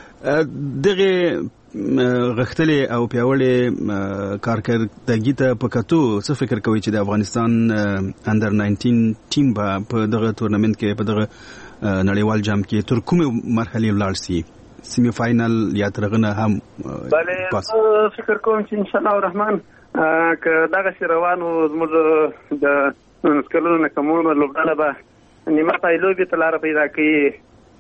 B: دغې غښتلې او پیاوړې کارکردګي ته په کتو څه فکر کوئ چې د افغانستان انډر ناینټین ټیم به په دغه تورنمنټ کې په دغه نړیوال جام کې تر کومې مرحلې ولاړ سي؟ سیمی فاینل یا تر هغه نه هم؟
I: بله زه فکر کوم چې انشاءالله الرحمن که دغسې روان وو زموږ د نولس کلونو نه کمونو لوبډله به نیمه پای لوبې ته لاره پیدا کوي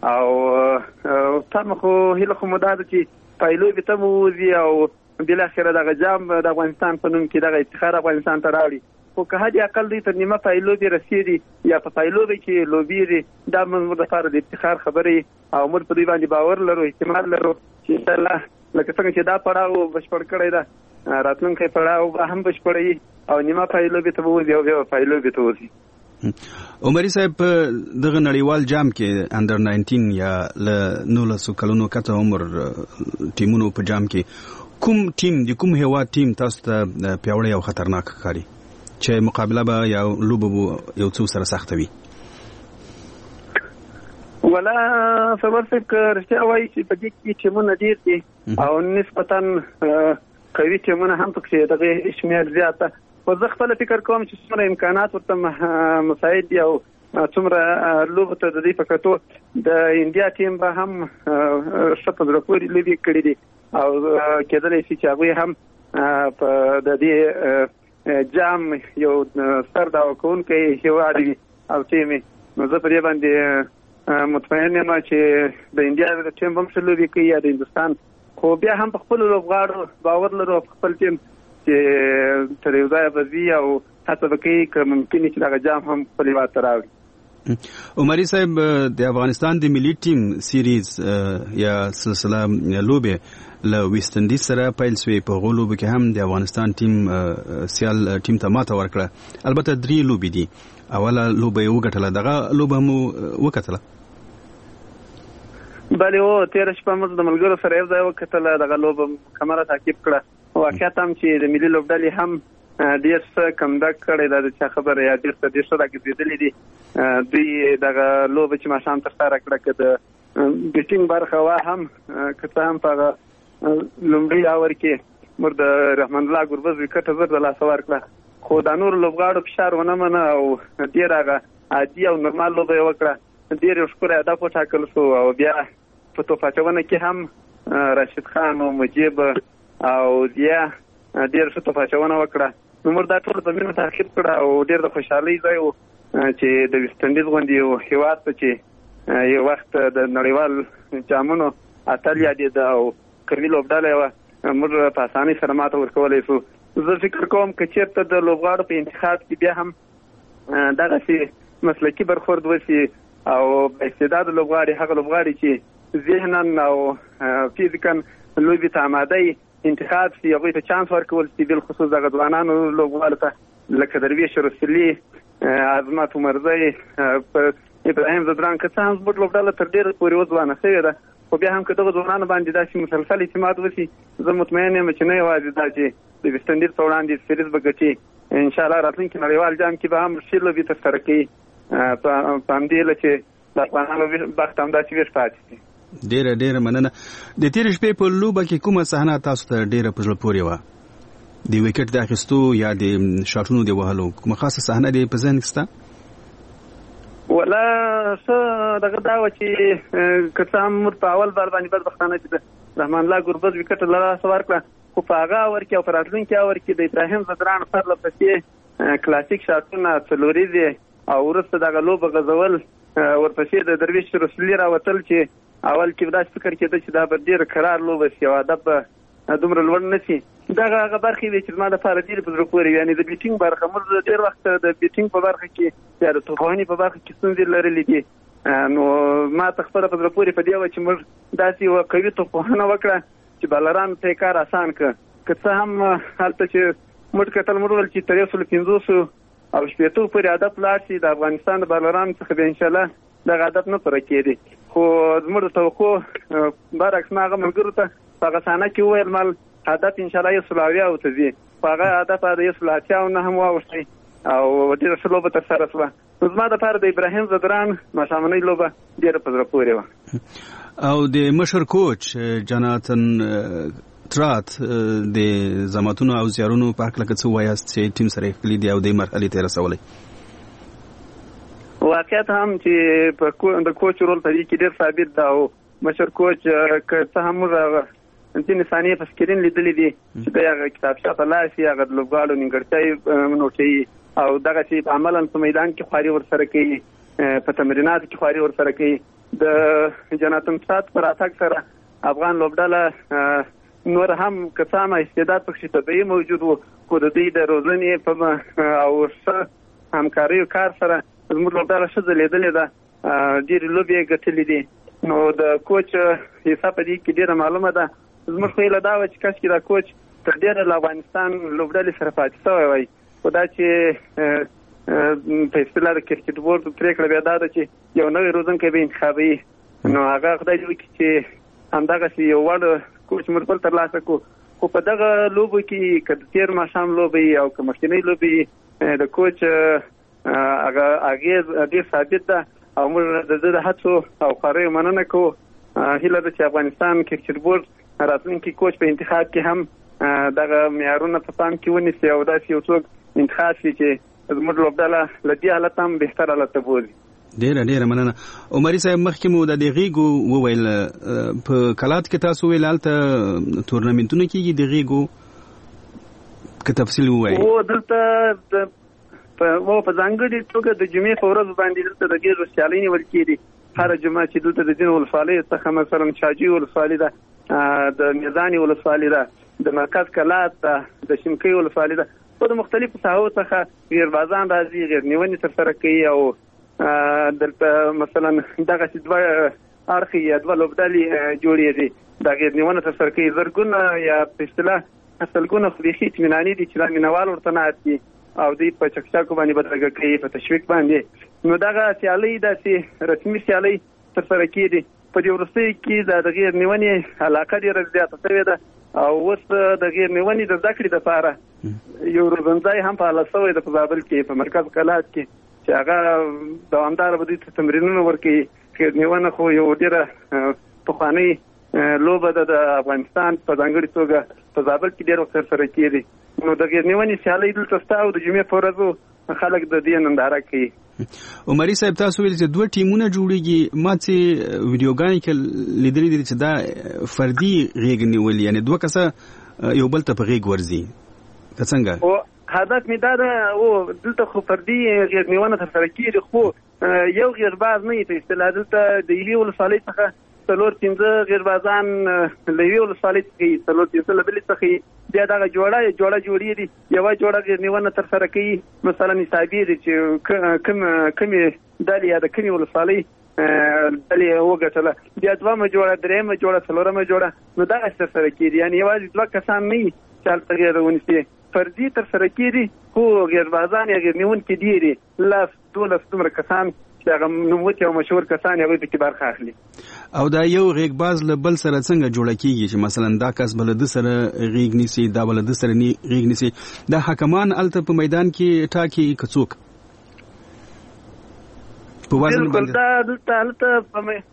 I: او تمه خو هیله خو مو دا ده چې پای لوبې ته مو ووځي او بالاخره دغه جام د افغانستان په نوم کې دغه افتخار افغانستان ته راوړي. خو که حد اقل دوی تر نیمه پای لوبې رسېږي یا په پای لوبې کې لوبېږي دا موږ دپاره د افتخار خبرې او موږ په دوی باندې باور لرو، اعتماد لرو چې انشاءالله لکه څنګه چې دا پړاو بشپړ کړی ده راتلونکی پړاو به هم بشپړوي او نیمه پای لوبې ته به وځي او بیا به پای لوبې ته وځي.
B: عمري صاحب په دغه نړیوال جام کې انډر ناینټین یا له نولسو کلونو کته عمر ټیمونو په جام کې کوم ټیم د کوم هیواد ټیم تاسو ته پیاوړی او خطرناک ښکاري چې مقابله به یا لوبه به یو څو سره سخته وي؟
I: ولا صبر صاحب که رښتیا وایي چې په دې کې ټیمونه ډېر دي او نسبتا قوي ټیمونه هم پکې دغه شمېر زیات ده. خو زه خپله فکر کوم چې څومره امکانات ورته مساعد دي او څومره لوبو ته د دې په کتو د انډیا ټیم به هم ښه په زړه پورې لوبې کړي دي او کېدلی شي چې هغوی هم په د دې جام یو سر دعوه کوونکی هېواد وي او ټیم وي. نو زه په دې باندې مطمئن یم چې د انډیا ټیم به هم ښه لوبې کوي یا د هندوستان، خو بیا هم په خپلو لوبغاړو باور لرو په خپل ټیم چې تر یو ځایه به ځي او هڅه به کوي که ممکن چې دغه جام هم خپل هېواد ته راوړي.
B: عمري صاحب د افغانستان د ملي ټیم سیریز یا سلسله لوبې له ویسټ انډیز سره پیل شوې. په هغو لوبو کې هم د افغانستان ټیم سیال ټیم ته ماته ورکړه. البته درې لوبې دي، اوله لوبه یې وګټله، دغه لوبه هم وکتله؟
I: بلې هو تېره شپه موږ د ملګرو سره یو ځای وکتله، دغه لوبه کمره تعقیب کړه. واقعیت هم چې د ملي لوبډلې هم ډېر څه کمبک کړی دا د چا خبره یا ډېر څه ډېر ښه راګرځېدلي دي. دوی دغه لوبه چې ماښام ترسره کړه که د بیټینګ برخه وه هم که څه هم په هغه لومړي اوور کې موږ د رحمان الله ګربز ویکټه زر د لاسه ورکړه، خو دا نورو لوبغاړو فشار ونه منه او ډېر هغه عادي او نورمال لوبه یې وکړه. ډېر یو ښکلی هدف وټاکل شو او بیا په توپ اچونه کې هم راشد خان او مجیب او ضیا ډېر ښه توپ اچونه وکړه. نو موږ دا ټول په مینه تعقیب کړه او ډېر د خوشحالۍ ځای و چې د ویسټ انډیز غوندې یو هېواد ته چې یو وخت د نړیوال جامونو اتل یادېده او قوي لوبډله وه، موږ په اسانۍ سره ماته ورکولی شو. زه فکر کوم که چېرته د لوبغاړو په انتخاب کې بیا هم دغسې مسلکي برخورد وشي او با استعداده لوبغاړي هغه لوبغاړي چې ذهنا او فیزیکا لوبې ته آماده انتخاب شي، هغوی ته چانس ورکول شي، بالخصوص دغه ځوانانو لوبغاړو ته لکه درویش رسولي، عظمت عمرزی، ابراهیم زدران، که څه هم زموږ لوبډله تر ډېره پورې وځوانه شوې ده، خو بیا هم که دغه ځوانانو باندې داسې مسلسل اعتماد وشي زه مطمئن یم چې نه یوازې دا چې د ویسټ انډیز په وړاندې سیریز به ګټي، انشاءالله راتلونکي نړیوال جام کې به هم ښې لوبې ترسره کوي په همدې هیله چې د افغانانو بخت همداسې ویښ پاتې شي.
B: ډیره ډیره مننه. د تیر شپې په لوبه کې کومه صحنه تاسو ته ډیره په زړه پورې وه؟ د وکټ د اخیستو یا د شاټونو د وهلو کومه خاصه صحنه دی په ذهن کې شته؟
I: ولا څه دغه دا و چې که څه هم موږ په اول بار باندې بدبختانه چې د رحمان الله ګربز وکټ له لاسه ورکړه، خو په هغه اور کې او په راتلونکي اور کې د ابراهیم ځدران پرله پسې کلاسیک شاټونه څلوریزې او وروسته دغه لوبه غځول، ورپسې د درویش رسولي راوتل چې اول کې داسې فکر کېده چې دا به ډېره کرار لوبه شي او هدف به دومره لوړ نه شي. دغه هغه برخې وې چې زما لپاره ډېرې په زړه پورې وې. یعنې د بیټینګ برخه موږ ډېر وخت د بیټینګ په برخه کې یا د توپوهنې په برخه کې ستونزې لرلې دي، نو ما ته خپله په زړه پورې په دې وه چې موږ داسې یوه قوي توپوهنه وکړه چې بالرانو ته یې کار اسان کړه. که څه هم هلته چې موږ کتل موږ وویل چې تر یو سلو پنځوسو او شپېتو پورې هدف لاړ شي د افغانستان د بالرانو څخه به انشاءالله دغه هدف نه پوره کېدی، خو زموږ د توقع برعکس ما هغه ملګرو ته په هغه صحنه کې وویل مال هدف انشاءالله یو سلو اویاو ته ځي، خو هغه هدف د یو سلو اتیاو نه هم واوښتی او ډېره ښه لوبه ترسره شوه. نو زما دپاره د ابراهیم ځدران ماښامنۍ لوبه ډېره په زړه پورې وه.
B: او د مشر کوچ جاناتن ترات د زماتونو او زیارونو په هکله که څه وایاست چې ټیم سره یې کړي دي او دې مرحلې ته یې رسولی؟
I: واقعیت هم چې په د کوچ رول په دې کې ډېر ثابت ده او مشر کوچ که څه هم موږ هغه ځینې ثانیې په سکرین لیدلې دي چې دی هغه کتابچه په لاس یې هغه د لوبغاړو نیمګړتیاوې نوټوي او دغسې عملا په میدان کې خواري ورسره کوي، په تمریناتو کې خواري ورسره کوي. د جناتن ترات پر راتګ سره افغان لوبډله نور هم که څه هم استعداد پکښې طبیعي موجود و، خو د دوی د روزنې په او ښه همکاریو کار سره زموږ لوبډله ښه ځلېدلې ده، ډېرې لوبې یې ګټلې دي. نو د کوچ حصه په دې کې ډېره معلومه ده. زموږ خو هیله دا وه چې کاشکې دا کوچ تر ډېره له افغانستان لوبډلې سره پاتې شوی وای، خو دا چې په اصطلاح د کرکټ بورډ پرېکړه بیا دا ده چې یو نوی روزونکی به انتخابوي، نو هغه خدای دې وکړي چې همدغسې یو وړ کوچ موږ بل ترلاسه کړو. خو په دغه لوبو کې که د تېر ماښام لوبه او که مخکینۍ لوبې د کوچ هغه اغېز ډېر ثابت ده او موږ د ده د هڅو او خواریو مننه کوو. هیله ده چې افغانستان کرکټ بورډ راتلونکي کوچ په انتخاب کې هم دغه معیارونه په پام کې ونیسي او داسې یو څوک انتخاب شي چې زموږ لوبډله له دې حالت هم بهتر حالت ته بولي.
B: ډیره ډیره مننه. عمري صاحب مخکې مو د دې غېږو وویل په کلات کې تاسو ویل هلته تورنمنټونه کېږي د غېږو، که تفصیل ووایي.
I: او دلته په ځانګړې توګه د جمعې په ورځ باندې دلته د غېږو سیالۍ نیول کېږي. هره جمعه چې دلته د ځینو ولسوالیو څخه مثلا شاجوی ولسوالي ده، د میزانې ولسوالي ده، د مرکز کلات ده، د شمکۍ ولسوالي ده، خو د مختلفو ساحو څخه غیربازان راځي، غیر نیونې ترسره کوي او دلته مثلا دغسې دوه اړخې یا دوه لوبډلې جوړېږي، دا غیر نیونه ترسره کوي. زرګونه یا په اصطلاح سلګونه خو بیخي اطمیناني دي چې دا مینوال ورته ناست دي او دوی په چکچاکو باندې بدرګه کوي، په تشویق باندې. نو دغه سیالۍ داسې رسمي سیالۍ ترسره کېږي. په دې وروستیو کې د غیر نیونې علاقه ډېره زیاته شوې ده او اوس د غیر نیونې د زده کړې دپاره یو روزنځای هم فعاله شوی ده په زابل کې په مرکز کلات کې چې هغه دوامداره به دوی ته تمرینونه ورکوي. غیر نیونه خو یو ډېره پخوانۍ لوبه ده د افغانستان په ځانګړې توګه په زابل کې ډېر وخت ترسره کېږي. نو د غیر نیونې سیالۍ دلته شته او د جمعې په ورځو خلک د دې ننداره کوي.
B: عمري صاحب تاسو ویل چې دوه ټیمونه جوړیږي، ما چې ویډیوګانې کې لیدلې دي چې دا فردي غېږ نیول، یعنی دوه کسه یو بل ته په غېږ ورځي، که څنګه؟
I: هدف مې دا ده او دلته خو فردي غېږ نیونه ترسره کېږي، خو یو غیرباز نه وي په اصطلاح. دلته د یوې ولسوالۍ څخه څلور پنځه غیربازان له یوې ولسوالۍ څخه یي، څلور پنځه له بلې څخه یي، بیا دغه جوړه جوړه جوړېږي، یوه جوړه غیر نیونه ترسره کوي، مثلا حسابي دي چې کوم کومې ډلې یا د کومې ولسوالۍ ډلې وګټله، بیا دوهمه جوړه، درېیمه جوړه، څلورمه جوړه، نو دغسې ترسره کېږي. یعنې یوازې دوه کسان نه وي چې هلته غیر ونیسي، فردي ترسره کېږي، خو غیربازان یا غیر نیونکي ډېرې لس دولس دومره کسان چې هغه نوموتي او مشهور کسان هغوی پکې برخه اخلي.
B: او دا یو غېږباز له بل سره څنګه جوړه کېږي چې مثلا دا کس به له ده سره غېږ نیسي، دا به له ده سره غېږ نیسي؟ دا حکمان هلته په میدان کې ټاکي که څوک په وزن باندې؟
I: دا دلته هلته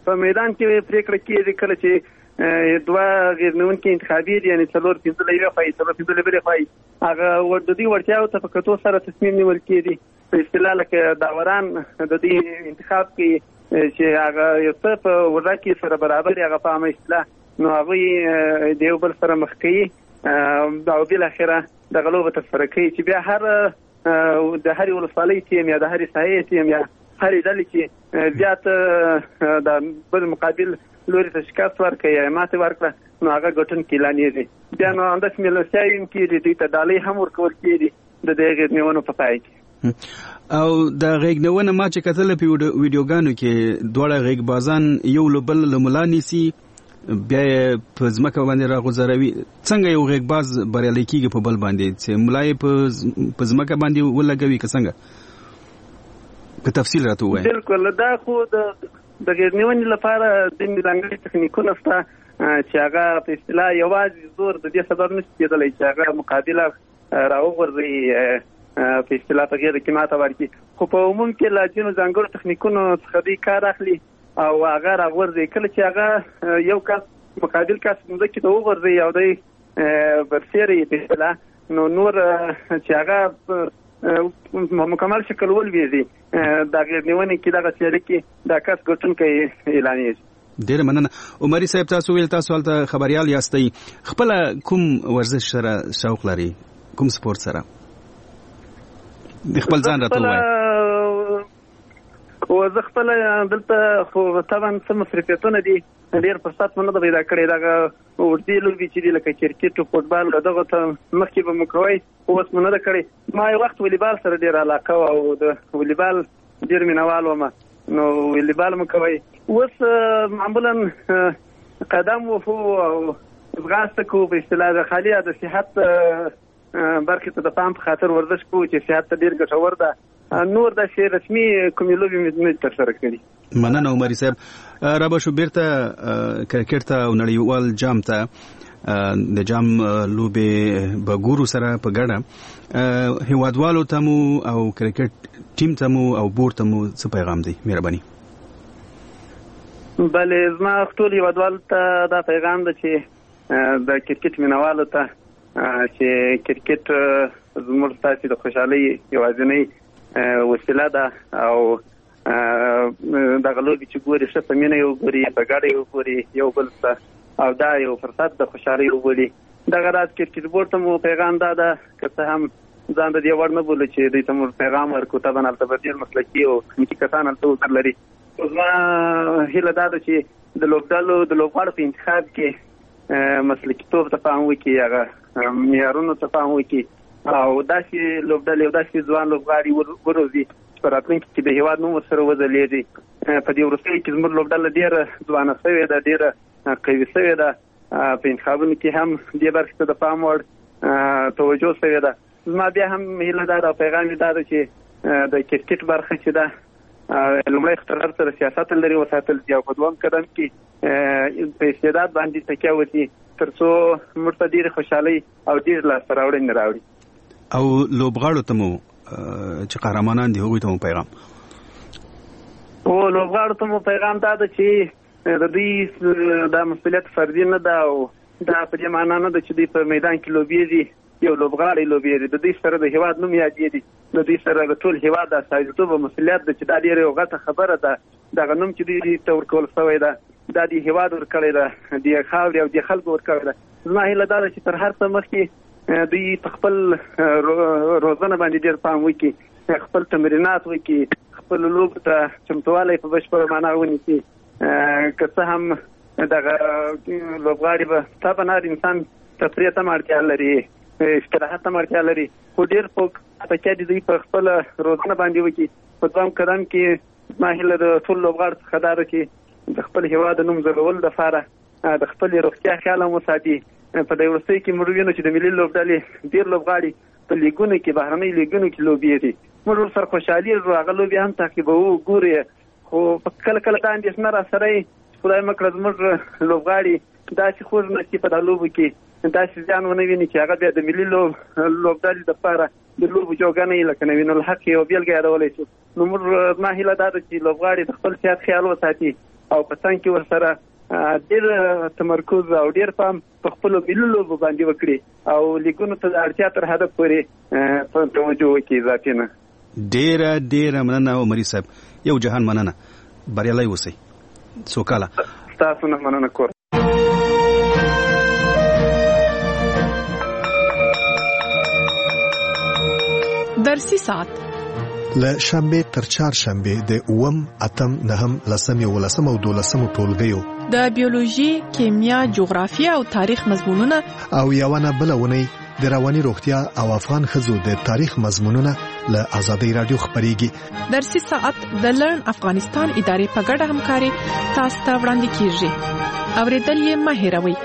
I: په میدان کې پریکړه کېږي کله چې دوه غیر نیونکي انتخابي دي یعنې څلور پنځه له یوې خوا څلور پنځه له بلې خوا هغه د دوی وړتیاو ته په کتو سره تصمیم نیول کېږي په اصطلاح لکه داوران د دې انتخاب کې چې هغه یو څه په وضع کې سره برابر هغه په عامه اصطلاح نو هغوی د یو بل سره مخ کوي او بالاخره دغه لوبه ترسره کوي چې بیا هر د هرې ولسوالۍ ټیم یا د هرې ساحې ټیم یا هرې ډلې چې زیات د بل مقابل لوري ته شکست ورکړي یا ماتې ورکړه نو هغه ګټونکی اعلانېږي بیا نو همداسې مېلمستیاوې هم کېږي دوی ته ډالۍ هم ورکول کېږي د دې غېږنیونو په پای کې
B: او د غېږنیونه ما چې کتله په ویډیوګانو کې دواړه غېږبازان یو له بل له ملا نیسي بیا په ځمکه باندې راغورځوي څنګه یو غېږباز بریالی کېږي په بل باندې چې ملا یې په ځمکه باندې ولګوي که څنګه که تفصیل راته ووایي
I: بلکل دا خو د د غېږنیونې لپاره ځینې ځانګړي تخنیکونه شته چې هغه په اصطلاح یوازې زور د دې سبب نشي کېدلی چې هغه مقابله راوغورځوي په اصطلاح په غېږه کې ماته ورکړي خو په عموم کې له ځینو ځانګړو تخنیکونو څخه دوی کار اخلي او هغه راغورځي کله چې هغه یو کس مقابل کس ځمکې ته وغورځي او دی برسېره یې په اصطلاح نو نور چې هغه مکمل شکل ولویږي د غېږنیونې کې دغه څیرې کې دا کس ګټونکی اعلانېږي
B: ډېره مننه عمري صاحب تاسو ویل تاسو هلته خبریال یاستئ خپله کوم ورزش سره شوق لري کوم سپورت سره د خپل ځان راته ووایه
I: او زه خپله دلته خو طبعا څه مصرفیتونه دي ډېر فرصت مو نه ده پیدا کړی دغه اوږدې لوبې چې دي لکه کرکټ او فوټبال دغه ته مخکې به مو کوئ خو اوس مو نه ده کړی ما یو وخت والیبال سره ډېره علاقه وه او د والیبال ډېر مینهوال وم نو والیبال مو کوئ اوس معمولا قدم وهو او ځغاسته کوو په اصطلاح د خالي د صحت برخې ته د پام په خاطر ورزش کوو چې صحت ته ډېر ګټور ده نور د شی رسمي کومې لوبې مې ترسره کړي
B: مننه عمري صاحب را به شو بیرته کرکټ ته او نړیوال جام ته د جام لوبې به ګورو سره په ګډه هیوادوالو ته مو او کرکټ ټیم ته مو او بورډ ته مو څه پیغام دی مهرباني
I: بلې زما ټول هیوادوالو ته دا پیغام ده چې د کرکټ مینهوالو ته چې کرکټ زموږ ستاسې د خوشحالۍ یوازینۍ وسیله ده او دغه لوبې چې ګوري ښه په مینه یې وګوري په ګډه یې وګوري یو بل ته او دا یو فرصت د خوشحالۍ وبولي دغه راز کرکټ بورډ ته مو پیغام دا ده که څه هم ځان د دې وړ نه بولو چې دوی ته مو پیغام ورکړو طبعا هلته به ډېر مسلکي او تخنیکي کسان هلته وزر لري زما هیله دا ده چې د لوبډلو د لوبغاړو په انتخاب کې مسلکیتوب ته پام وکړي هغه معیارونو ته پام وکړي او داسې لوبډلې او داسې ځوان لوبغاړي وروزي چې په راتلونکي کې د هېواد نوم ورسره وځلېږي په دې وروستیو کې زموږ لوبډله ډېره ځوانه شوې ده ډېره قوي شوې ده په انتخابونو کې هم دې برخې ته د پام وړ توجه شوې ده زما بیا هم هیله دا ده او پیغام یې دا ده چې د کرکټ برخه چې ده لومړی اختلار سره سیاست لري وساتل دي او په دویم قدم کې په استعداد باندې تکیه وکړي تر څو موږ ته ډېرې خوشحالۍ او ډېر لاسته راوړنې راوړي
B: او لوبغاړو ته مو چې قهرمانان دي هغوی ته مو پیغام
I: او لوبغاړو ته مو پیغام دا ده چې د دوی دا مسؤلیت فردي نه ده او دا په دې معنا نه ده چې دوی په میدان کې لوبېږي یو لوبغاړی لوبېږي د دوی سره د هېواد نوم یادېږي د دوی سره د ټول هېواد د استازیتوب او مسؤلیت ده چې دا ډېره یو غټه خبره ده دغه نوم چې دوی ته ورکول شوی ده دا د هېواد ورکړی ده د خاورې او د خلکو ورکړی ده زما هیله دا ده چې تر هر څه مخکې دوی په خپل روزنه باندې ډېر پام وکړي خپل تمرینات وکړي خپل لوبو ته چمتوالی په بشپړه معنا ونیسي که څه هم دغه لوبغاړي به طبعا هر انسان تفریح ته هم اړتیا لري استراحت ته هم اړتیا لري خو ډېر په تکیه دي دوی په خپله روزنه باندې وکړي په دویم قدم کې زما هیله د ټولو لوبغاړو څخه دا ده چې د خپل هېواد د نوم ځلولو دپاره د خپلې روغتیا خیال هم وساتي په دې وروستیو کې موږ وینو چې د ملي لوبډلې ډېر لوبغاړي په لیګونو کې بهرنۍ لیګونو کې لوبېږي موږ ورسره خوشحالېږو هغه لوبې هم تعقیبوو ګورې خو کله کله دا اندېښنه راسره وي خدای مه کړه زموږ لوبغاړي داسې خوږ نشي په دا لوبو کې داسې زیان ونه ویني چې هغه بیا د ملي لوبډلې دپاره د لوبو جوګه نه وي لکه نوین الحق یو بېلګه یادولی شو نو موږ زما هیله دا ده چې لوبغاړي د خپل صحت خیال وساتي او په څنګ کې ورسره ډېر تمرکز او ډېر پام په خپل ملي لوبو باندې وکړي او لیګونو ته اړتیا تر هدف پورې په توجه وکړي. اضافي نه
B: ډېره ډېره مننه عمري صاحب، یو جهان مننه، بریالي اوسئ، سوکاله.
I: تاسو نه مننه کور.
J: درسي ساعت
E: له شنبه تر چهارشنبه د اووم اتم نهم لسم یولسم او دولسم ټولګیو
J: د بیولوژي، کیمیا، جغرافیه او تاریخ مضمونونه
E: او یوونه بلونی د رواني روغتیا او افغان خزو د تاریخ مضمونونه له آزادۍ رادیو خبريږي.
J: درسي ساعت د لرن افغانستان ادارې په ګډه همکاري تاسو ته وړاندې کیږي. اوریدل یې مه هېروئ.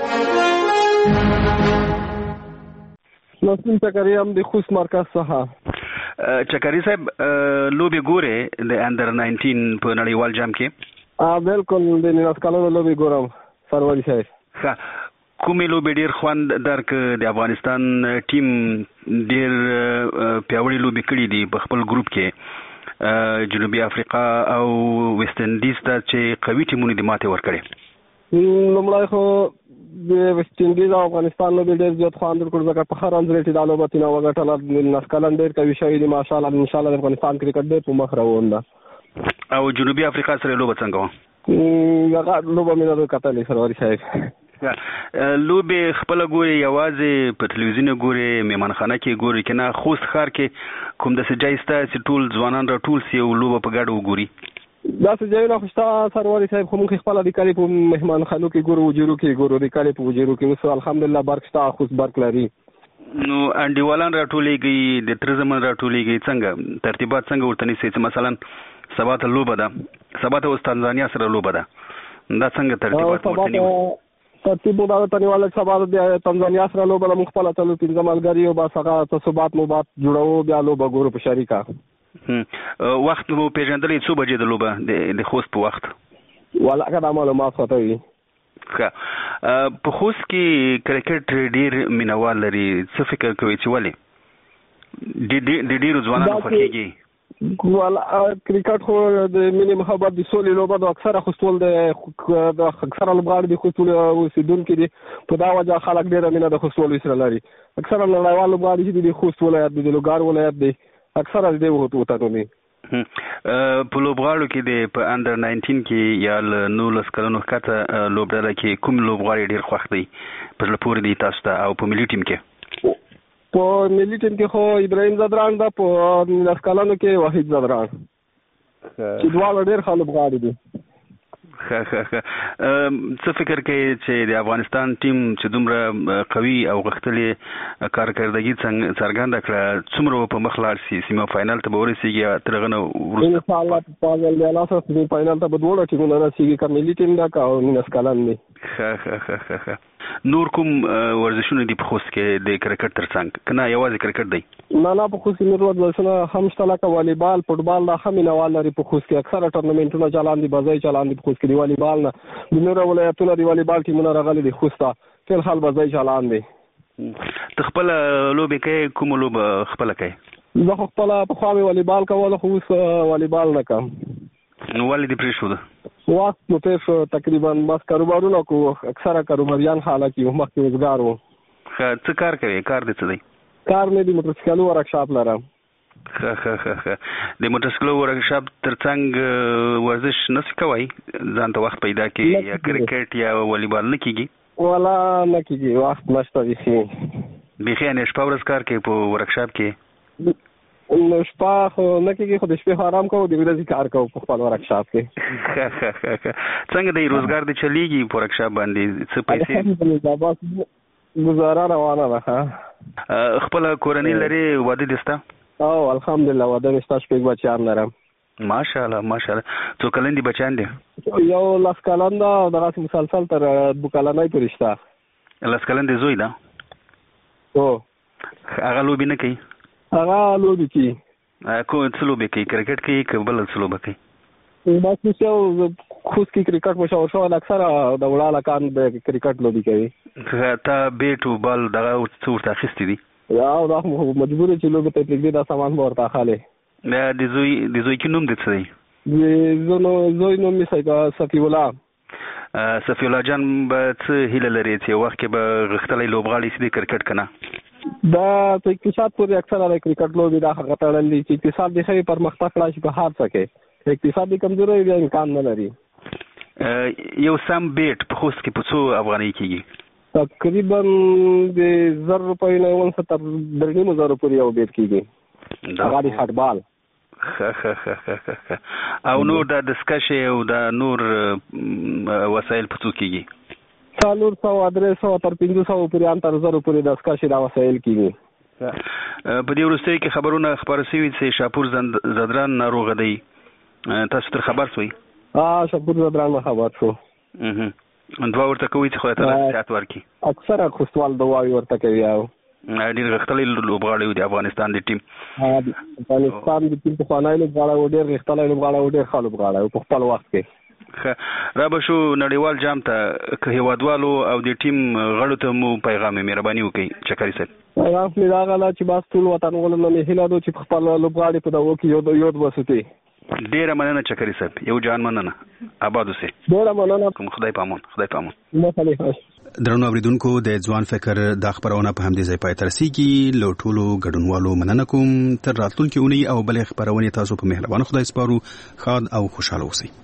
K: نسیم چکری هم د خوست مرکز څخه.
B: چکری صاحب لوبي ګوره د انډر ناینټین په نړیوال جام کې؟
K: ا بالکل د ناسکالو لوبي ګورم سروری صاحب.
B: ښه، کومې لوبي ډیر خوند درک د افغانستان ټیم ډیر پیاوړي لوبي کړې دي په خپل ګروپ کې، جنوبي افریقا او ویسټ انډیز ته چې قوي ټیمونه دي ماته ورکړي.
K: لومړی خو د ویسټ انډیز او افغانستان لوبي ډیر زیات خوند ورکړ ځکه په هر انځ ریټ د لوبه تینا وګټل، ناسکالن ډیر قوي شوی دي ماشاءالله. ان شاء الله د افغانستان کرکټ ډیر په مخ روان ده.
B: او جنوبي افریقا سره لوبه څنګه و؟
K: هغه لوبه مې نه کتلې سروری صاحب.
B: لوبه خپل ګوري یوازې په تلویزیون ګوري، میمنخانه کې ګوري کنه خوست ښار کې کوم د سجایسته چې ټول ځوانان را ټول سی او لوبه په ګډه وګوري؟
K: دا سجایونه خوشتا سروری صاحب خو موږ خپل د کلی په مهمانخانو کې ګورو، وجرو کې ګورو، د کلی په وجرو کې اوس الحمدلله برق شته، خوست برق لري.
B: نو انډیوالان را ټولېږي، د ترزمن را ټولېږي، څنګه ترتیبات څنګه ورته نیسي؟ مثلا سبا ته لوبه ده، سبا ته اوس تنزانیا سره لوبه ده، دا څنګه ترتیبات ورته نیسي؟
K: ترتیب دا تنیواله سبا د تنزانیا سره لوبه د مخ په تلو پنځه ملګری او بس هغه تصوبات مو بات جوړو، بیا لوبه ګورو په شریکه.
B: وخت مو پیژندلې څو بجې د لوبه د خوست په وخت؟
K: ولا که معلومات خاطر وي.
B: ښه، په خوست کې کرکټ ډیر مینوال لري، څه فکر کوي چې ولې د ډیرو ځوانانو خوښیږي؟
K: ولا کرکټ خو د مینې محبت د سولې لوبه د اکثره خوستول د اکثره لوبغاړي د خوستول اوسیدونکو دي، په دا وجه خلک ډیره مینه د خوستول سره لري. اکثره نړیوال لوبغاړي چې د خوست ولایت د لوګار ولایت دی اکثره دې وته وته نه.
B: په لوبغاړو کې د په انډر ناینټین کې یا نو لس کلونو ښکته لوبډله کې کوم لوبغاړي ډیر خوښ دی په لپاره دی تاسو ته؟ او په ملي ټیم کې؟
K: په ملي ټیم کې خو ابراهیم زدران ده، په لس کلونو کې وحید زدران چې دواړه ډیر ښه لوبغاړي دي.
B: ښه ښه ښه، څه فکر کوي چې د افغانستان ټیم چې دومره قوي او غښتلې کارکردګي څرګنده کړه، څومره په مخ لاړ شي؟ سیمه فاینل ته به ورسېږي تر هغه نه وروسته؟
K: ان شاء الله په الله سره سیمه فاینل ته به دواړه ټیمونه رسېږي، که ملي ټیم ده که نس کلن دی.
B: ښه ښه ښه ښه. نور کوم ورزشونه دي په خوست کې د کرکټ ترڅنګ که نه یوازې کرکټ دی؟
K: نه نه، په خوست کې نور ورزشونه هم شته لکه والیبال، فوټبال، دا هم مینوال لري. په خوست کې اکثره ټورنمنټونه چلان دي، بازۍ چلان دي په خوست کې. د والیبال نه د نورو ولایتونو د والیبال ټیمونه راغلي دي خوست ته، ټول حال بازۍ چلان دي.
B: ته خپل لوبې کوې؟ کومه لوبه خپله کوې؟
K: زه خو خپله پخوا مې والیبال کوله خو اوس والیبال نه کوم.
B: نو ولې دې پرېښوده؟
K: وخت مو تېر شو تقریبا، بس کاروبارونه کوو، اکثره کاروباریان خلک یو، مخکې روزګار وو.
B: ښه، څه کار کوې؟ کار دې څه دی؟
K: کار مې د موټرسایکلو ورکشاپ لرم.
B: ښه ښه ښه ښه. د موټرسایکلو ورکشاپ ترڅنګ ورزش نشئ کوی؟ ځان ته وخت پیدا کړي یا کرکټ یا والیبال نه کېږي؟
K: ولا نه کېږي، وخت نشته بیخي.
B: بیخي یعنې شپه ورځ کار کوې په ورکشاپ کې؟
K: نو شپه خو نه کېږي، خو د شپې آرام کوو، د ورځې کار کوو په خپل ورکشاپ کې.
B: ښه ښه ښه ښه. څنګه دی روزګار دې چلېږي په ورکشاپ باندې؟ څه پیسې؟
K: گزاره روانه ده.
B: خپله کورنۍ لرې؟ واده دې شته؟
K: او الحمدلله واده مې شته، شپږ بچیان لرم.
B: ماشاءالله ماشاءالله. څو کلن دي بچیان دي؟
K: یو لس کلن ده او دغسې مسلسل تر دوه کلنۍ پورې شته.
B: لس کلن دی زوی ده؟
K: هو.
B: هغه لوبې نه کوي؟
K: هغه لوبې کوي.
B: کوم څه لوبې کوي؟ کرکټ کوي که بله څه لوبه کوي؟
K: بس اوس یو خوست کې کرکټ مشهور شوی، اکثره د وړه هلکان د کرکټ لوبې کوي.
B: تا بیټ و بال دغه څه ورته اخیستي دي؟
K: او دا مجبور چې لوبې ته پرېږدي، دا سامان به ورته اخلې.
B: د زوی د زوی کې نوم دې څه دی؟
K: زونو زوی نو می صفی الله
B: صفی الله جان به څه هیله لري چې وخت کې به غختلې لوبغاړي سي کرکټ کنه
K: دا په اقتصاد پورې اکثره د کرکټ لوبي دا هغه تړلې چې اقتصاد د خې پرمختګ راشي په هر څه کې اقتصاد د کمزوري یا امکان نه لري
B: یو سم بیٹ په خوست کې په څو افغانۍ کېږي
K: تقریبا د زر روپۍ نه ون ستر درنی مزر پورې یو بیٹ کېږي دا د فوټبال او نور د دسکشه او د نور وسایل په څو کېږي څلور سوه درې سوه تر پنځه سوه پورې ان تر زرو پورې د دسکشه دا وسایل کېږي
B: په دې وروستۍ کې خبرونه خبر شوي چې شاپور زدران ناروغه دی تاسو تر خبر شوي
K: اه شاپور زدران خبر شو
B: دوه ورته کوي چې خدای تعالی صحت ورکړي
K: اکثره خوستوال دواوی ورته کوي او
B: ډېر غختلې لوبغاړي د افغانستان د ټیم
K: افغانستان د ټیم په خوانای لوبغاړي ډېر غختلې لوبغاړي ډېر ښه لوبغاړي په خپل وخت کې
B: را به شو نړیوال جام ته که هیوادوالو او د ټیم غړو ته مو پیغام مهرباني وکړي چکري صاحب
K: پیغام مې دا غلا چې باس ټول وطنوالو نه مې هیله ده چې خپل لوبغاړي په دغه کې یو یو وسوتي
B: ډېره مننه چکري صاحب یو جان مننه آباد اوسئ
K: ډېره مننه
B: خدای پامون خدای پامون درنو اوریدونکو د ځوان فکر د خبرونه په همدې ځای پای ته رسیږي له ټولو ګډونوالو مننه کوم تر راتلونکي اونۍ او بلې خبرونه تاسو په مهربان خدای سپارو ښاد او خوشاله اوسئ